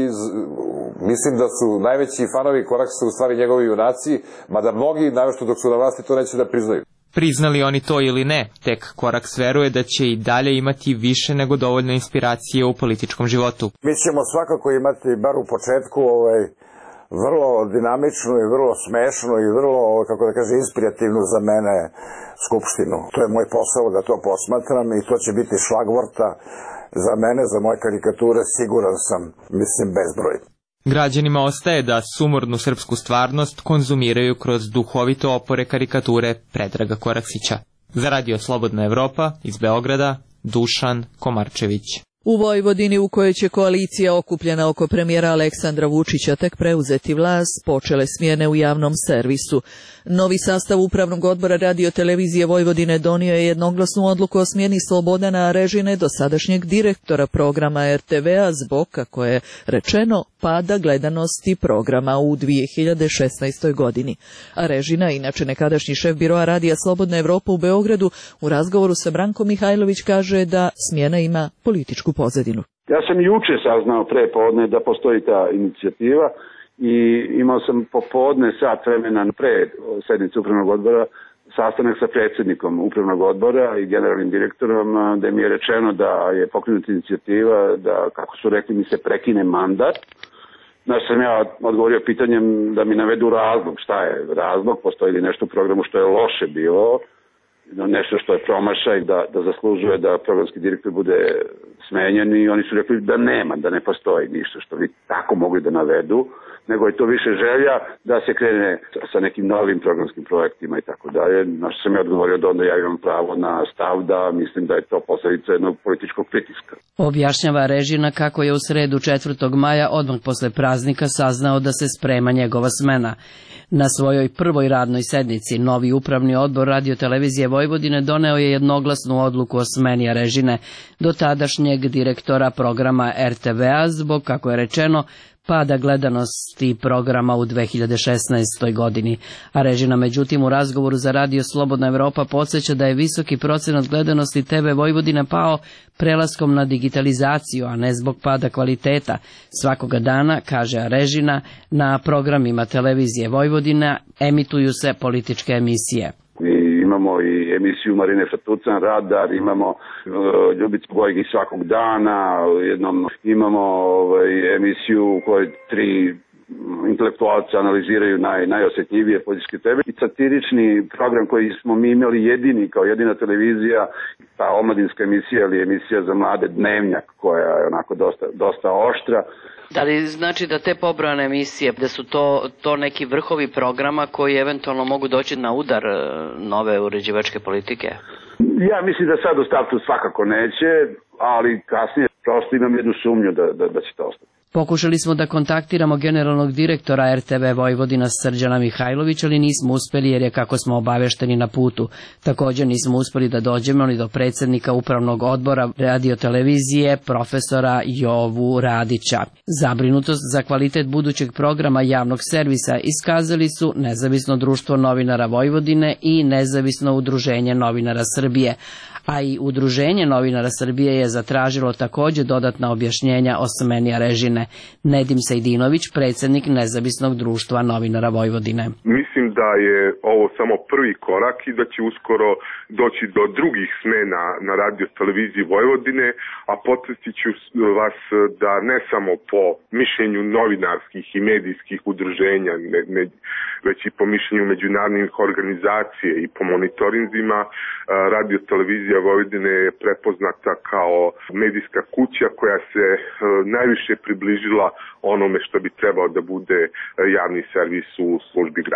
mislim da su najveći fanovi Koraksa u stvari njegovi junaci, mada mnogi, navešto dok su na vlasti, to neće da priznaju. Priznali oni to ili ne, tek Koraks veruje da će i dalje imati više nego dovoljno inspiracije u političkom životu. Mi ćemo svakako imati, bar u početku, ovaj, vrlo dinamičnu i vrlo smešnu i vrlo, kako da kaže, inspirativnu za mene skupštinu. To je moj posao da to posmatram i to će biti šlagvorta za mene, za moje karikature, siguran sam, mislim, bezbroj. Građanima ostaje da sumornu srpsku stvarnost konzumiraju kroz duhovito opore karikature Predraga Koraksića. Za Radio Slobodna Evropa iz Beograda, Dušan Komarčević. U Vojvodini, u kojoj će koalicija okupljena oko premijera Aleksandra Vučića tek preuzeti vlast, počele smjene u javnom servisu. Novi sastav Upravnog odbora Radio televizije Vojvodine donio je jednoglasnu odluku o smjeni Slobodana Arežine, dosadašnjeg direktora programa er te ve-a, zbog, kako je rečeno, pada gledanosti programa u dvije hiljade šesnaestoj godini. Arežina, inače nekadašnji šef biroa Radija Slobodna Evropa u Beogradu, u razgovoru sa Brankom Mihajlović kaže da smjena ima političku pozadinu. Ja sam juče saznao pre podne da postoji ta inicijativa i imao sam popodne sat vremena pre sednice Upravnog odbora sastanak sa predsjednikom Upravnog odbora i generalnim direktorom, da mi je rečeno da je pokrenuta inicijativa da, kako su rekli, mi se prekine mandat. Znaš, sam ja odgovorio pitanjem da mi navedu razlog. Šta je razlog? Postoji li nešto u programu što je loše bilo? Nešto što je promašaj, da, da zaslužuje da programski direktor bude smenjen i oni su rekli da nema, da ne postoji ništa što bi tako mogli da navedu, nego je to više želja da se krene sa nekim novim programskim projektima i tako dalje. Na što sam ja odgovorio da onda ja imam pravo na stav da mislim da je to posljedica jednog političkog pritiska. Objašnjava Arežina kako je u sredu četvrtog maja odmah posle praznika saznao da se sprema njegova smena. Na svojoj prvoj radnoj sednici novi upravni odbor Radio-televizije Vojvodine doneo je jednoglasnu odluku o smeni Arežine, do tadašnjeg direktora programa er te ve-a, zbog, kako je rečeno, pada gledanosti programa u dve hiljade šesnaestoj godini. Arežina, međutim, u razgovoru za Radio Slobodna Evropa podsjeća da je visoki procenat gledanosti te ve Vojvodine pao prelaskom na digitalizaciju, a ne zbog pada kvaliteta. Svakoga dana, kaže Arežina, na programima televizije Vojvodina emituju se političke emisije. Imamo i emisiju Marine Fatucan, Radar, imamo uh, Ljubicu Gojgi svakog dana, jednom imamo ovaj, emisiju u kojoj tri intelektualca analiziraju naj, najosjetljivije političke teme i satirični program koji smo mi imali jedini, kao jedina televizija, ta omladinska emisija ili emisija za mlade, Dnevnjak, koja je onako dosta, dosta oštra. Da li znači da te pobrojane emisije, da su to, to neki vrhovi programa koji eventualno mogu doći na udar nove uređivačke politike? Ja mislim da sad u startu svakako neće, ali kasnije prosto imam jednu sumnju da, da, da će to ostati. Pokušali smo da kontaktiramo generalnog direktora er te ve Vojvodina Srđana Mihajlovića, ali nismo uspeli jer je, kako smo obavešteni, na putu. Također nismo uspeli da dođemo ni do predsjednika Upravnog odbora Radio-televizije, profesora Jovu Radića. Zabrinutost za kvalitet budućeg programa javnog servisa iskazali su Nezavisno društvo novinara Vojvodine i Nezavisno udruženje novinara Srbije, a i Udruženje novinara Srbije je zatražilo također dodatna objašnjenja o smeni Arežine. Nedim Sejdinović, predsjednik Nezavisnog društva novinara Vojvodine. Mislim da je ovo samo prvi korak i da će uskoro doći do drugih smena na Radio televiziji Vojvodine, a podsjetit ću vas da ne samo po mišljenju novinarskih i medijskih udruženja, ne, ne, već i po mišljenju međunarodnih organizacije i po monitorinzima, Radio televizija Vojvodine je prepoznata kao medijska kuća koja se najviše približila onome što bi trebao da bude javni servis u službi građana.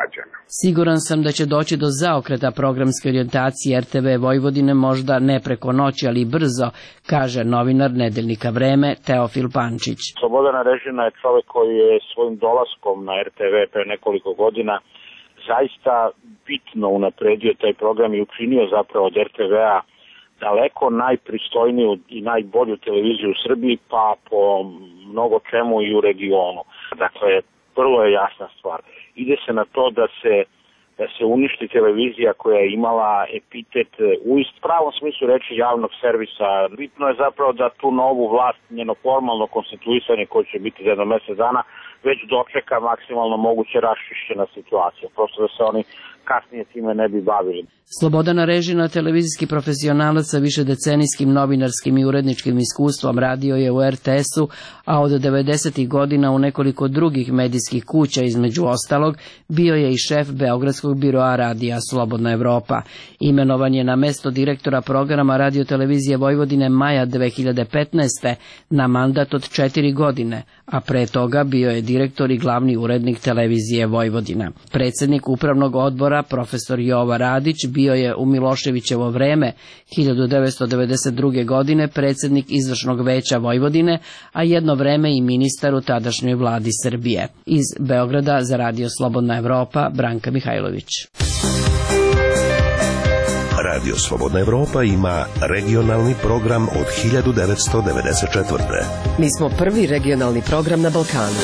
Siguran sam da će doći do zaokreta programske orijentacije er te ve Vojvodine, možda ne preko noći, ali brzo, kaže novinar Nedeljnika Vreme Teofil Pančić. Slobodan Arežina je čovjek koji je svojim dolaskom na er te ve pre nekoliko godina zaista bitno unapredio taj program i učinio zapravo od er te vea daleko najpristojniju i najbolju televiziju u Srbiji, pa po mnogo čemu i u regionu. Dakle, prvo je jasna stvar. Ide se na to da se, da se uništi televizija koja je imala epitet u pravom smislu reči javnog servisa. Bitno je zapravo da tu novu vlast, njeno formalno konstituisanje koje će biti za jedno mjesec dana, već dočeka maksimalno moguće raščišćena situacija. Prosto da se oni kasnije time ne bi bavili. Slobodan Arežina, televizijski profesionalac sa višedecenijskim novinarskim i uredničkim iskustvom, radio je u er te esu, a od devedesetih godina u nekoliko drugih medijskih kuća, između ostalog, bio je i šef Beogradskog biroa radija Slobodna Evropa. Imenovan je na mesto direktora programa radiotelevizije Vojvodine maja dve hiljade petnaeste. na mandat od četiri godine, a pre toga bio je direktor i glavni urednik televizije Vojvodina. Predsjednik upravnog odbora, profesor Jova Radić, bio je u Miloševićevo vreme hiljadu devetsto devedeset druge. godine predsjednik izvršnog veća Vojvodine, a jedno vreme i ministar u tadašnjoj vladi Srbije. Iz Beograda za Radio Slobodna Evropa, Branka Mihajlović. Radio Slobodna Evropa ima regionalni program od hiljadu devetsto devedeset četvrte. Mi smo prvi regionalni program na Balkanu.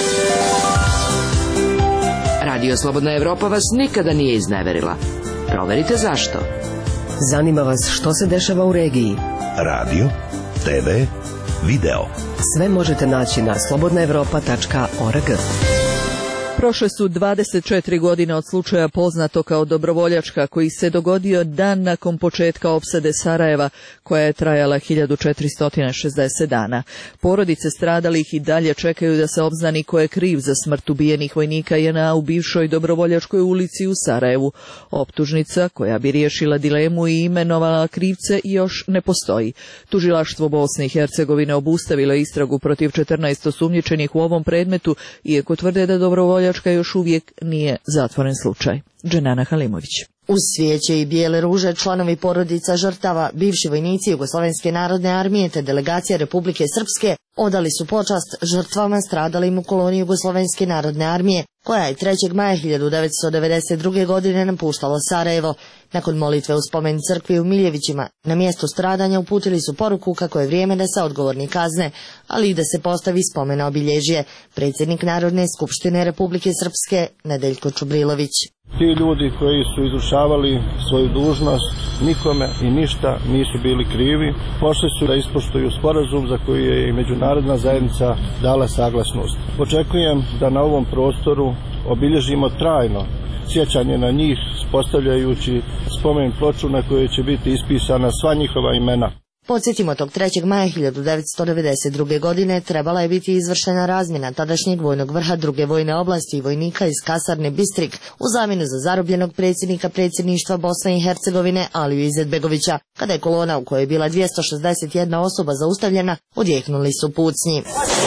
Radio Slobodna Evropa vas nikada nije izneverila. Proverite zašto. Zanima vas što se dešava u regiji. Radio, te ve, video. Sve možete naći na slobodna evropa tačka org. Prošle su dvadeset četiri godine od slučaja poznato kao Dobrovoljačka, koji se dogodio dan nakon početka opsade Sarajeva, koja je trajala hiljadu četiristo šezdeset dana. Porodice stradalih i dalje čekaju da se obznani ko je kriv za smrt ubijenih vojnika je en a u bivšoj Dobrovoljačkoj ulici u Sarajevu. Optužnica koja bi riješila dilemu i imenovala krivce još ne postoji. Tužilaštvo Bosne i Hercegovine obustavilo istragu protiv četrnaest osumnjičenih u ovom predmetu, iako tvrde da Dobrovoljačka još uvijek nije zatvoren slučaj. Dženana Halimović. Uz svijeće i bijele ruže članovi porodica žrtava, bivši vojnici Jugoslovenske narodne armije te delegacija Republike Srpske odali su počast žrtvama stradalim u koloniji Jugoslovenske narodne armije, koja je trećeg maja hiljadu devetsto devedeset druge. godine napuštala Sarajevo. Nakon molitve u spomen crkvi u Miljevićima, na mjestu stradanja uputili su poruku kako je vrijeme da se odgovorni kazne, ali i da se postavi spomena obilježje, predsjednik Narodne skupštine Republike Srpske Nedeljko Čubrilović. Ti ljudi koji su izvršavali svoju dužnost nikome i ništa nisu bili krivi. Pošli su da ispoštuju sporazum za koji je i međunarodna zajednica dala saglasnost. Očekujem da na ovom prostoru obilježimo trajno sjećanje na njih, postavljajući spomen ploču na kojoj će biti ispisana sva njihova imena. Podsjetimo, tog trećeg maja hiljadu devetsto devedeset druge. godine trebala je biti izvršena razmjena tadašnjeg vojnog vrha druge vojne oblasti i vojnika iz kasarne Bistrik u zamjenu za zarobljenog predsjednika predsjedništva Bosne i Hercegovine Aliju Izetbegovića. Kada je kolona u kojoj je bila dvjesto šezdeset jedna osoba zaustavljena, odjehnuli su pucnji.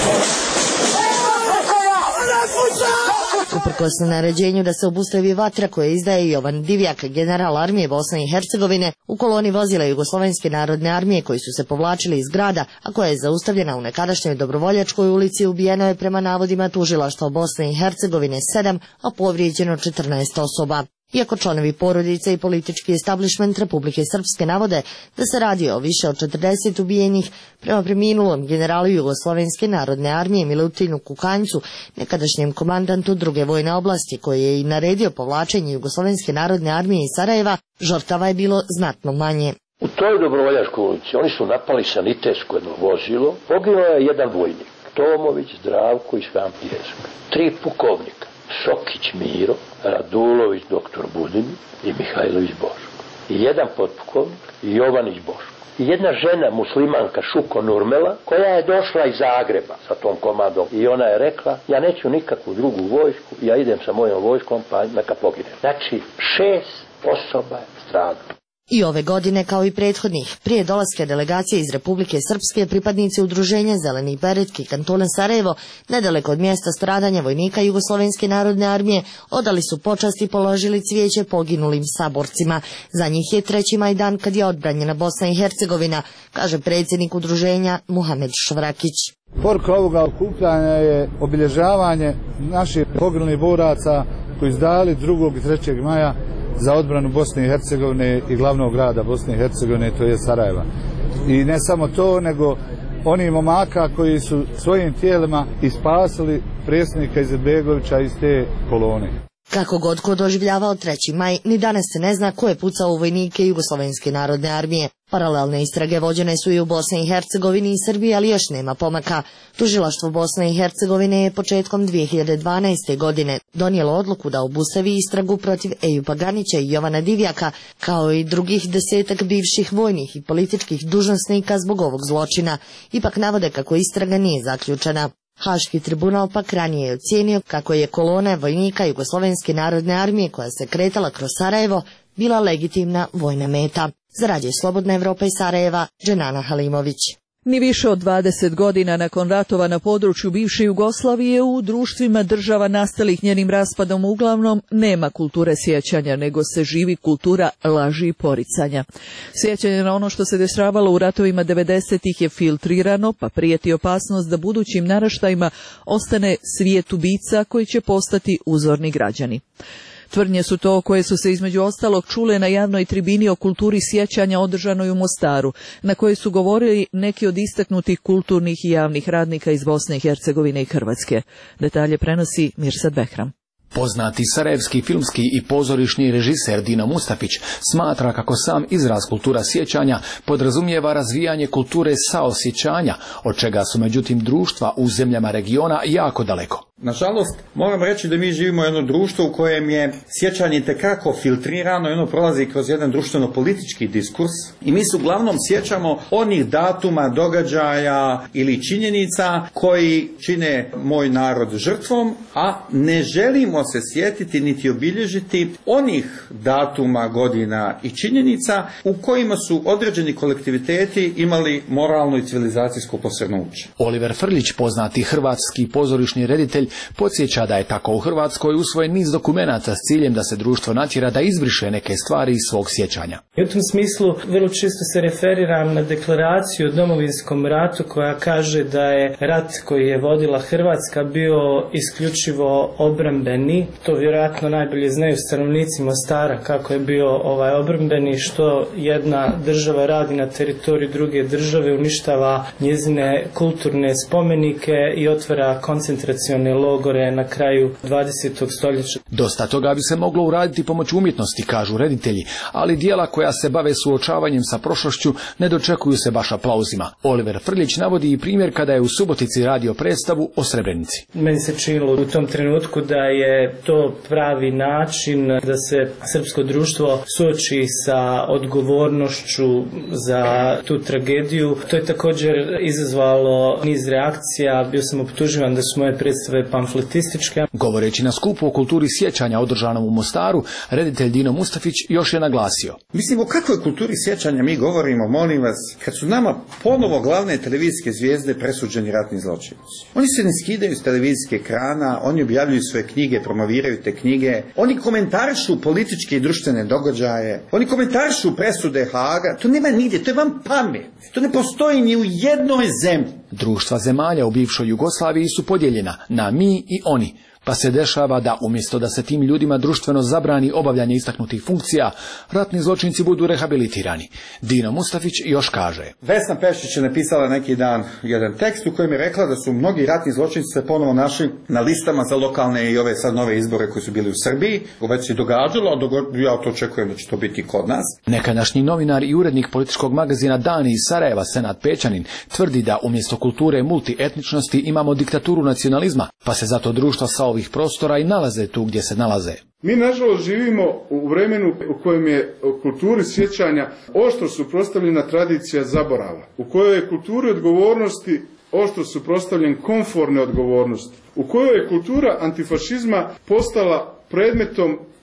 Uprkos naređenju da se obustavi vatra koje izdaje Jovan Divjak, general armije Bosne i Hercegovine, u koloni vozila Jugoslovenske narodne armije koji su se povlačili iz grada, a koja je zaustavljena u nekadašnjoj Dobrovoljačkoj ulici, ubijeno je prema navodima tužilaštva Bosne i Hercegovine sedam, a povrijeđeno četrnaest osoba. Iako članovi porodice i politički establishment Republike Srpske navode da se radi o više od četrdeset ubijenih, prema preminulom generalu Jugoslovenske narodne armije Milutinu Kukanjcu, nekadašnjem komandantu druge vojne oblasti, koji je i naredio povlačenje Jugoslovenske narodne armije iz Sarajeva, žrtava je bilo znatno manje. U toj Dobrovoljačkoj ulici oni su napali sanitetsko jedno vozilo, poginuo je jedan vojnik, Tomović, Zdravko i Svan Pjesak, tri pukovnika, Sokić Miro, Radulović doktor Budin i Mihajlović Boško. I jedan potpukovnik i Jovanić Boško. I jedna žena muslimanka Šuko Nurmela koja je došla iz Zagreba sa tom komandom i ona je rekla: ja neću nikakvu drugu vojsku, ja idem sa mojom vojskom pa neka pogine. Znači šest osoba je stradalo. I ove godine, kao i prethodnih, prije dolaska delegacije iz Republike Srpske, pripadnici udruženja Zelenih beretki kantona Sarajevo, nedaleko od mjesta stradanja vojnika Jugoslovenske narodne armije, odali su počast i položili cvijeće poginulim saborcima. Za njih je treći maj dan kad je odbranjena Bosna i Hercegovina, kaže predsjednik udruženja Muhamed Švrakić. Poruka ovoga okupljanja je obilježavanje naših poginulih boraca koji su dali drugog i trećeg maja za odbranu Bosne i Hercegovine i glavnog grada Bosne i Hercegovine, to je Sarajeva. I ne samo to, nego oni momaka koji su svojim tijelima ispasili predsjednika Izetbegovića iz te kolone. Kako god ko doživljavao treći maj, ni danas se ne zna ko je pucao u vojnike Jugoslovenske narodne armije. Paralelne istrage vođene su i u Bosni i Hercegovini i Srbiji, ali još nema pomaka. Tužilaštvo Bosne i Hercegovine je početkom dvije hiljade dvanaeste. godine donijelo odluku da obustavi istragu protiv Ejupa Ganića i Jovana Divjaka, kao i drugih desetak bivših vojnih i političkih dužnosnika zbog ovog zločina. Ipak navode kako istraga nije zaključena. Haški tribunal pak ranije je ocijenio kako je kolona vojnika Jugoslovenske narodne armije koja se kretala kroz Sarajevo bila legitimna vojna meta. Za Radio Slobodna Evropa iz Sarajeva, Dženana Halimović. Ni više od dvadeset godina nakon ratova na području bivše Jugoslavije u društvima država nastalih njenim raspadom uglavnom nema kulture sjećanja, nego se živi kultura laži i poricanja. Sjećanje na ono što se dešavalo u ratovima devedesetih je filtrirano, pa prijeti opasnost da budućim naraštajima ostane svijet ubica koji će postati uzorni građani. Tvrdnje su to koje su se između ostalog čule na javnoj tribini o kulturi sjećanja održanoj u Mostaru, na kojoj su govorili neki od istaknutih kulturnih i javnih radnika iz Bosne i Hercegovine i Hrvatske. Detalje prenosi Mirsad Behram. Poznati sarajevski filmski i pozorišni režiser Dino Mustafić smatra kako sam izraz kultura sjećanja podrazumijeva razvijanje kulture saosjećanja, od čega su međutim društva u zemljama regiona jako daleko. Nažalost, moram reći da mi živimo u jedno društvo u kojem je sjećanje tekako filtrirano i ono prolazi kroz jedan društveno-politički diskurs i mi se uglavnom sjećamo onih datuma, događaja ili činjenica koji čine moj narod žrtvom, a ne želimo se sjetiti niti obilježiti onih datuma, godina i činjenica u kojima su određeni kolektiviteti imali moralno i civilizacijsko posrnuće. Oliver Frljić, poznati hrvatski pozorišni reditelj, podsjeća da je tako u Hrvatskoj usvojen niz dokumenata s ciljem da se društvo natjera da izbriše neke stvari iz svog sjećanja. I u tom smislu vrlo često se referiram na deklaraciju o Domovinskom ratu koja kaže da je rat koji je vodila Hrvatska bio isključivo obrambeni. To vjerojatno najbolje znaju stanovnici Mostara kako je bio ovaj obrambeni, što jedna država radi na teritoriju druge države, uništava njezine kulturne spomenike i otvara koncentracione logore na kraju dvadesetog stoljeća. Dosta toga bi se moglo uraditi pomoću umjetnosti, kažu reditelji, ali dijela koja se bave suočavanjem sa prošlošću ne dočekuju se baš aplauzima. Oliver Frljić navodi i primjer kada je u Subotici radio predstavu o Srebrenici. Meni se činilo u tom trenutku da je to pravi način da se srpsko društvo suoči sa odgovornošću za tu tragediju. To je također izazvalo niz reakcija, bio sam optuživan da su moje predstave pamfletističke. Govoreći na skupu o kulturi sjećanja održanom u Mostaru, reditelj Dino Mustafić još je naglasio. Mislim, o kakvoj kulturi sjećanja mi govorimo, molim vas, kad su nama ponovo glavne televizijske zvijezde presuđeni ratni zločinci. Oni se ne skidaju s televizijske ekrana, oni objavljuju svoje knjige, promoviraju te knjige, oni komentarišu političke i društvene događaje, oni komentarišu presude Haaga, to nema nigdje, to je vam pamet, to ne postoji ni u jednoj zemlji. Društva zemalja u bivšoj Jugoslaviji su podijeljena na mi i oni, pa se dešava da umjesto da se tim ljudima društveno zabrani obavljanje istaknutih funkcija, ratni zločinci budu rehabilitirani. Dino Mustafić još kaže. Vesna Pešić je napisala neki dan jedan tekst u kojem je rekla da su mnogi ratni zločinci se ponovo našli na listama za lokalne i ove sad nove izbore koji su bili u Srbiji. Već se događalo, a ja to očekujem da će to biti kod nas. Nekadašnji novinar i urednik političkog magazina Dani iz Sarajeva, Senad Pećanin, tvrdi da umjesto kulture multietničnosti imamo diktaturu nacionalizma, pa se zato društva sa ovih prostora i nalaze tu gdje se nalaze. Mi nažalost živimo u vremenu u kojem je u kulturi sjećanja oštro suprotstavljena tradicija zaborava, u kojoj je kulturi odgovornosti oštro suprotstavljen komforne odgovornosti, u kojoj je kultura antifašizma postala predmetom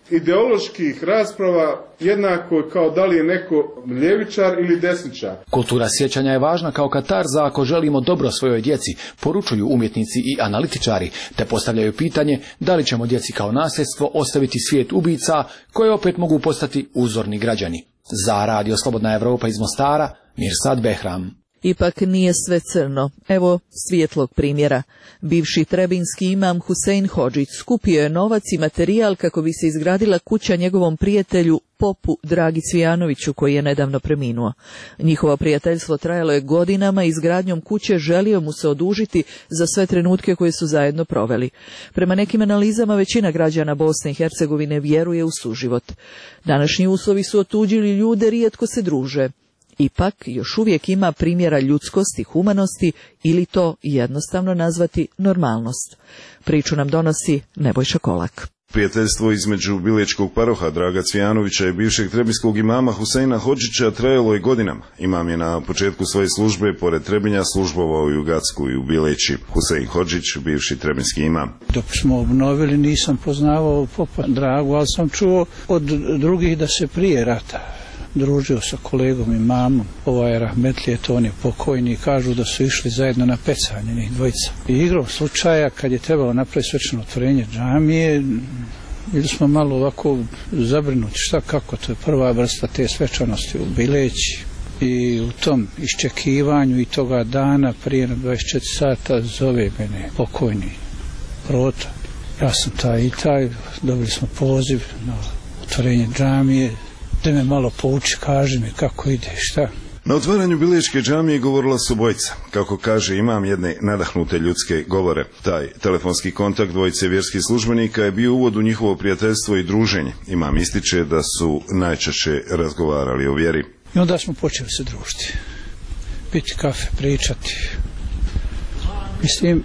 ideoloških rasprava jednako kao da li je neko ljevičar ili desničar. Kultura sjećanja je važna kao katarza ako želimo dobro svojoj djeci, poručuju umjetnici i analitičari, te postavljaju pitanje da li ćemo djeci kao nasljedstvo ostaviti svijet ubica koje opet mogu postati uzorni građani. Za Radio Slobodna Evropa iz Mostara, Mirsad Behram. Ipak nije sve crno. Evo svijetlog primjera. Bivši trebinski imam Husein Hodžić skupio je novac i materijal kako bi se izgradila kuća njegovom prijatelju popu Dragi Cvijanoviću koji je nedavno preminuo. Njihovo prijateljstvo trajalo je godinama i izgradnjom kuće želio mu se odužiti za sve trenutke koje su zajedno proveli. Prema nekim analizama većina građana Bosne i Hercegovine vjeruje u suživot. Današnji uslovi su otuđili ljude, rijetko se druže. Ipak još uvijek ima primjera ljudskosti, humanosti ili to jednostavno nazvati normalnost. Priču nam donosi Nebojša Kolak. Prijateljstvo između bilečkog paroha Draga Cvijanovića i bivšeg trebinskog imama Huseina Hodžića trajalo je godinama. Imam je na početku svoje službe pored Trebinja službovao i u Gacku i u Bileći. Husein Hodžić, bivši trebinski imam. Dok smo obnovili nisam poznavao popa Dragu, ali sam čuo od drugih da se prije rata družio sa kolegom imamom, ovaj rahmetlije, to on je pokojni, i kažu da su išli zajedno na pecanje njih dvojica. I igrom slučaja, kad je trebalo napraviti svečano otvorenje džamije, bili smo malo ovako zabrinuti šta, kako, to je prva vrsta te svečanosti u Bileći. I u tom iščekivanju i toga dana prije na dvadeset četiri sata zove mene pokojni Prota. Ja sam taj i taj, dobili smo poziv na otvorenje džamije, da me malo pouči, kaži mi kako ide, šta. Na otvaranju Bilečke džamije govorila su obojica. Kako kaže imam, jedne nadahnute ljudske govore. Taj telefonski kontakt dvojice vjerskih službenika je bio uvod u njihovo prijateljstvo i druženje. Imam ističe da su najčešće razgovarali o vjeri. I onda smo počeli se družiti. Piti kafe, pričati. Mislim,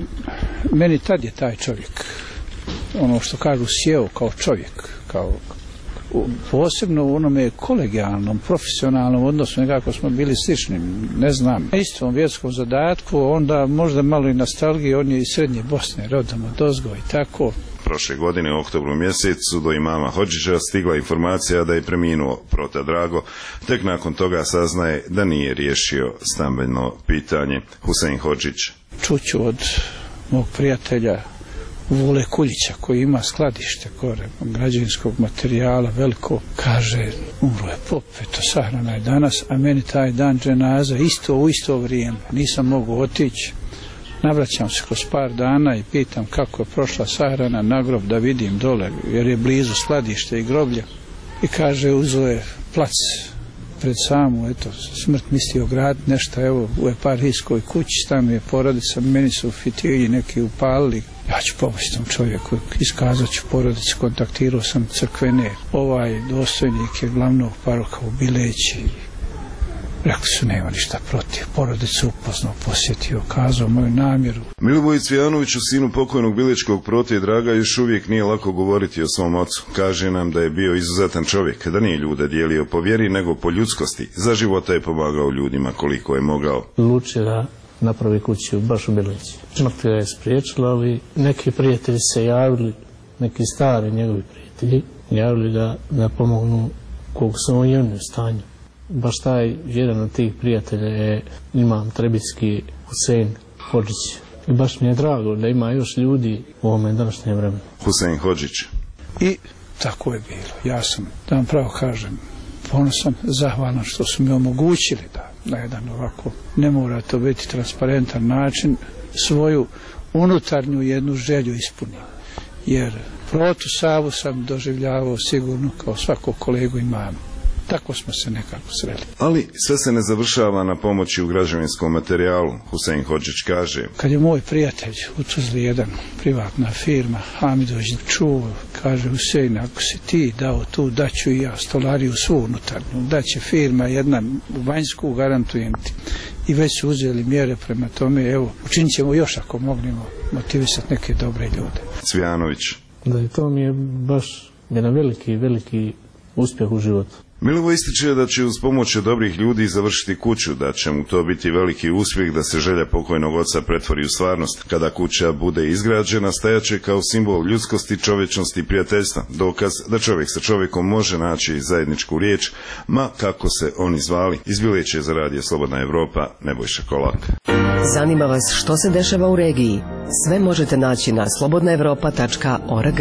meni tad je taj čovjek, ono što kažu, sjeo kao čovjek, kao posebno u onome kolegijalnom, profesionalnom odnosu, nekako smo bili slični, ne znam, na istom vjerskom zadatku, onda možda malo i nostalgije, on je iz Srednje Bosne, rodom od ozgo i tako. Prošle godine u oktobru mjesecu do imama Hodžića stigla informacija da je preminuo Prota Drago, tek nakon toga saznaje da nije riješio stambeno pitanje. Husein Hodžić. Čuću od mog prijatelja Vule Kuljića koji ima skladište gore građevinskog materijala veliko, kaže umro je pop, eto sahrana je danas, a meni taj dan dženaza isto u isto vrijeme, nisam mogu otići. Navraćam se kroz par dana i pitam kako je prošla sahrana na grob da vidim dole, jer je blizu skladište i groblje, i kaže uzeo je plac pred samu, eto, smrt mislio grad nešto, evo u eparhijskoj kući, tamo je porodica, meni su fitilji neki upalili. Ja ću pomoći tom čovjeku, iskazat ću porodicu, kontaktirao sam crkvene, ovaj dostojnik je glavnog paroha u Bileći. Rekli su nema ništa protiv, porodicu upoznao, posjetio, kazao moju namjeru. Milivoju Cvijanoviću, sinu pokojnog bilečkog Prote Draga, još uvijek nije lako govoriti o svom ocu. Kaže nam da je bio izuzetan čovjek, da nije ljude dijelio po vjeri nego po ljudskosti. Za života je pomagao ljudima koliko je mogao. Lučira napravi kuću baš u Bileći. Smrt ga je spriječila, ali neki prijatelji se javili, neki stari njegovi prijatelji, javili da, da pomognu koliko su on jevni u stanju. Baš taj jedan od tih prijatelja je imam trebinski Husein Hodžić. I baš mi je drago da ima još ljudi u ovome današnjem vremenu. Husein Hodžić. I tako je bilo. Ja sam, da vam pravo kažem, ponosan, zahvalan što su mi omogućili da na jedan ovako, ne mora to biti transparentan način, svoju unutarnju jednu želju ispunim. Jer Protu Savu sam doživljavao sigurno kao svakog kolegu imam. Tako smo se nekako sreli. Ali sve se ne završava na pomoći u građevinskom materijalu. Husein Hodžić kaže. Kad je moj prijatelj u Tuzli jedan privatna firma, Hamidović, čuo, kaže Husein, ako si ti dao tu, daću i ja stolariju svu unutarnju, daće firma jedna u vanjsku, garantujem ti. I već su uzeli mjere prema tome, evo, učinit ćemo još ako mognemo motivisati neke dobre ljude. Cvijanović. Da, i to mi je baš jedan veliki, veliki uspjeh u životu. Milivo ističe da će uz pomoć dobrih ljudi završiti kuću, da će mu to biti veliki uspjeh da se želja pokojnog oca pretvori u stvarnost. Kada kuća bude izgrađena, stajaće kao simbol ljudskosti, čovječnosti i prijateljstva. Dokaz da čovjek sa čovjekom može naći zajedničku riječ, ma kako se oni zvali. Iz Bileće za Radio Slobodna Evropa, Nebojša Kolak. Zanima vas što se dešava u regiji? Sve možete naći na slobodna evropa tačka org.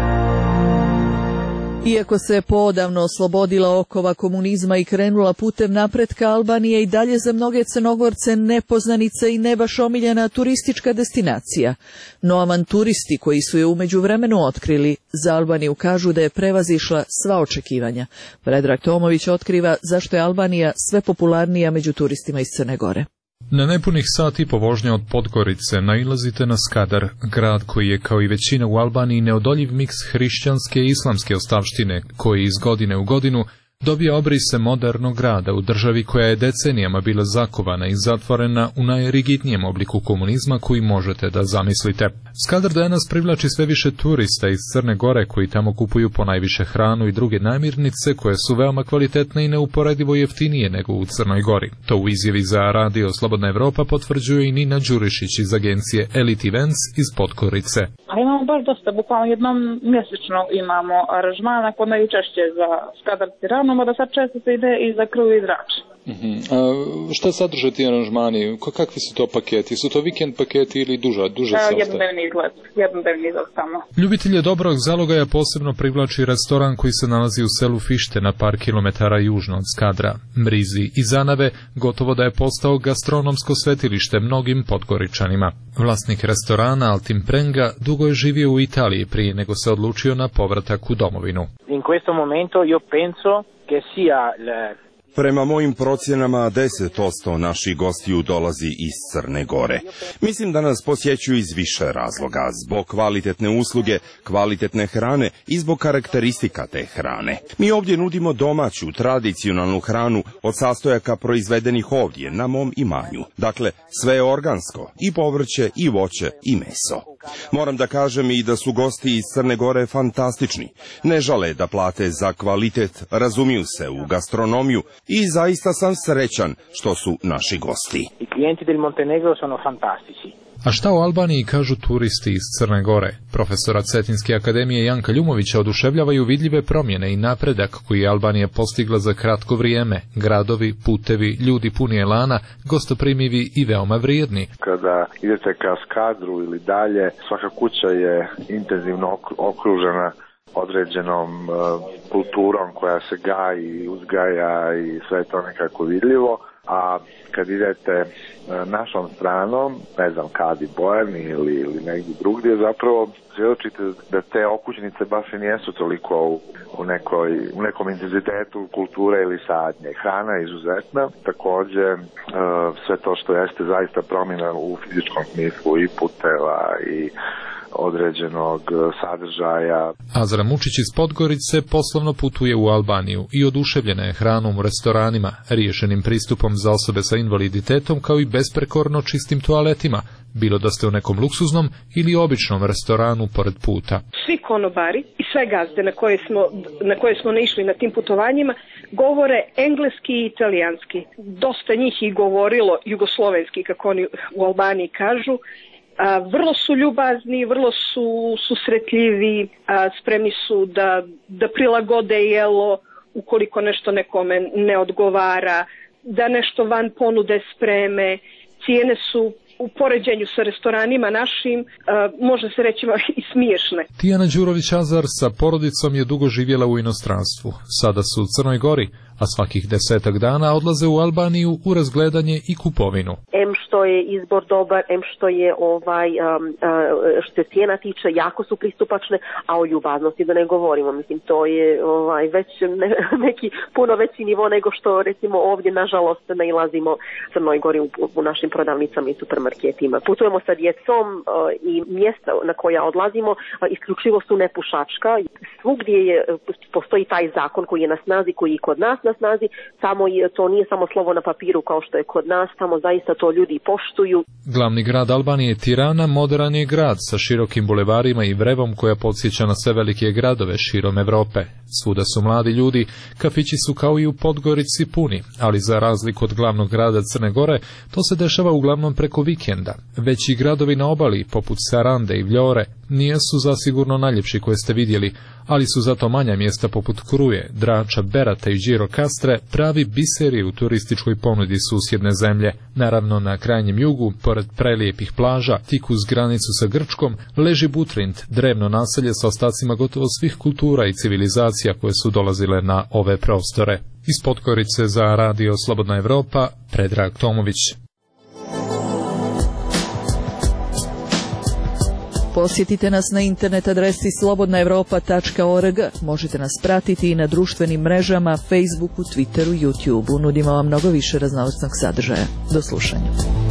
Iako se poodavno oslobodila okova komunizma i krenula putem napretka, Albanija i dalje za mnoge Crnogorce nepoznanica i ne baš omiljena turistička destinacija. No avanturisti koji su je u međuvremenu otkrili, za Albaniju kažu da je prevazišla sva očekivanja. Predrag Tomović otkriva zašto je Albanija sve popularnija među turistima iz Crne Gore. Na nepunih sat i po vožnje od Podgorice nailazite na Skadar, grad koji je kao i većina u Albaniji neodoljiv miks hrišćanske i islamske ostavštine, koji iz godine u godinu dobija obrise modernog grada u državi koja je decenijama bila zakovana i zatvorena u najrigidnijem obliku komunizma koji možete da zamislite. Skadar danas privlači sve više turista iz Crne Gore koji tamo kupuju ponajviše hranu i druge namirnice koje su veoma kvalitetne i neuporedivo jeftinije nego u Crnoj Gori. To u izjavi za Radio Slobodna Evropa potvrđuje i Nina Đurišić iz agencije Elite Events iz Podgorice. A imamo baš dosta, bukvalno jednom mjesečno imamo aranžmana kod najčešće za Skadar Tiranu, da sad često se ide i za Krv i Drač. Uh-huh. A šta sadrže ti aranžmani? Kakvi su to paketi? Su to vikend paketi ili duža, duže sastav? Jednodnevni izlet, jednodnevni izlet samo. Ljubitelje dobrog zalogaja posebno privlači restoran koji se nalazi u selu Fište na par kilometara južno od Skadra. Mrizi i zanave gotovo da je postao gastronomsko svetilište mnogim Podgoričanima. Vlasnik restorana Altim Prenga dugo je živio u Italiji prije nego se odlučio na povratak u domovinu. In questo momento io penso che sia le Prema mojim procjenama deset posto naših gostiju dolazi iz Crne Gore. Mislim da nas posjećuju iz više razloga, zbog kvalitetne usluge, kvalitetne hrane i zbog karakteristika te hrane. Mi ovdje nudimo domaću, tradicionalnu hranu od sastojaka proizvedenih ovdje, na mom imanju. Dakle, sve je organsko, i povrće, i voće, i meso. Moram da kažem i da su gosti iz Crne Gore fantastični. Ne žale da plate za kvalitet, razumiju se u gastronomiju i zaista sam srećan što su naši gosti. I klijenti del Montenegro sono fantastici. A šta o Albaniji kažu turisti iz Crne Gore? Profesora Cetinske akademije Janka Ljumovića oduševljavaju vidljive promjene i napredak koji je Albanija postigla za kratko vrijeme. Gradovi, putevi, ljudi puni elana, gostoprimivi i veoma vrijedni. Kada idete ka Skadru ili dalje, svaka kuća je intenzivno okružena određenom uh, kulturom koja se gaji i uzgaja i sve je to nekako vidljivo. A kad idete našom stranom, ne znam, Kadi Bojani ili, ili negdje drugdje, zapravo svjedočite da te okućnice baš i nijesu toliko u, u, nekoj, u nekom intenzitetu kulture ili sadnje. Hrana je izuzetna, također sve to što jeste zaista promjena u fizičkom smislu i puteva i određenog sadržaja. Azra Mučić iz Podgorice poslovno putuje u Albaniju i oduševljena je hranom u restoranima, riješenim pristupom za osobe sa invaliditetom kao i besprekorno čistim toaletima, bilo da ste u nekom luksuznom ili običnom restoranu pored puta. Svi konobari i sve gazde na koje smo, na koje smo naišli na tim putovanjima govore engleski i italijanski. Dosta njih i govorilo jugoslovenski, kako oni u Albaniji kažu. A, vrlo su ljubazni, vrlo su susretljivi, a, spremni su da, da prilagode jelo ukoliko nešto nekome ne odgovara, da nešto van ponude spreme. Cijene su u poređenju sa restoranima našim, a, može se reći i smiješne. Tijana Đurović-Azar sa porodicom je dugo živjela u inostranstvu. Sada su u Crnoj Gori, a svakih desetak dana odlaze u Albaniju u razgledanje i kupovinu. Em što je izbor dobar, em što je ovaj um, uh, što se cijena tiče, jako su pristupačne, a o ljubaznosti da ne govorimo. Mislim, to je ovaj već ne, neki puno veći nivo nego što recimo ovdje nažalost nailazimo u Crnoj Gori u, u našim prodavnicama i supermarketima. Putujemo sa djecom uh, i mjesta na koja odlazimo uh, isključivo su nepušačka. Svugdje je, postoji taj zakon koji je na snazi, koji i kod nas na snazi, tamo je, to nije samo slovo na papiru kao što je kod nas, tamo zaista to ljudi poštuju. Glavni grad Albanije, Tirana, moderan je grad sa širokim bulevarima i vrevom koja podsjeća na sve velike gradove širom Evrope. Svuda su mladi ljudi, kafići su kao i u Podgorici puni, ali za razliku od glavnog grada Crne Gore, to se dešava uglavnom preko vikenda. Veći gradovi na obali, poput Sarande i Vljore, nijesu zasigurno najljepši koje ste vidjeli, ali su zato manja mjesta poput Kruje, Drača, Berata i Đirokastre pravi biseri u turističkoj ponudi susjedne zemlje. Naravno, na krajnjem jugu, pored prelijepih plaža, tik uz granicu sa Grčkom, leži Butrint, drevno naselje sa ostacima gotovo svih kultura i civilizacija koje su dolazile na ove prostore. Iz Podgorice za Radio Slobodna Evropa, Predrag Tomović. Posjetite nas na internet adresi slobodna evropa tačka org. Možete nas pratiti i na društvenim mrežama, Facebooku, Twitteru, YouTubeu. Nudimo vam mnogo više raznovrsnog sadržaja. Do slušanja.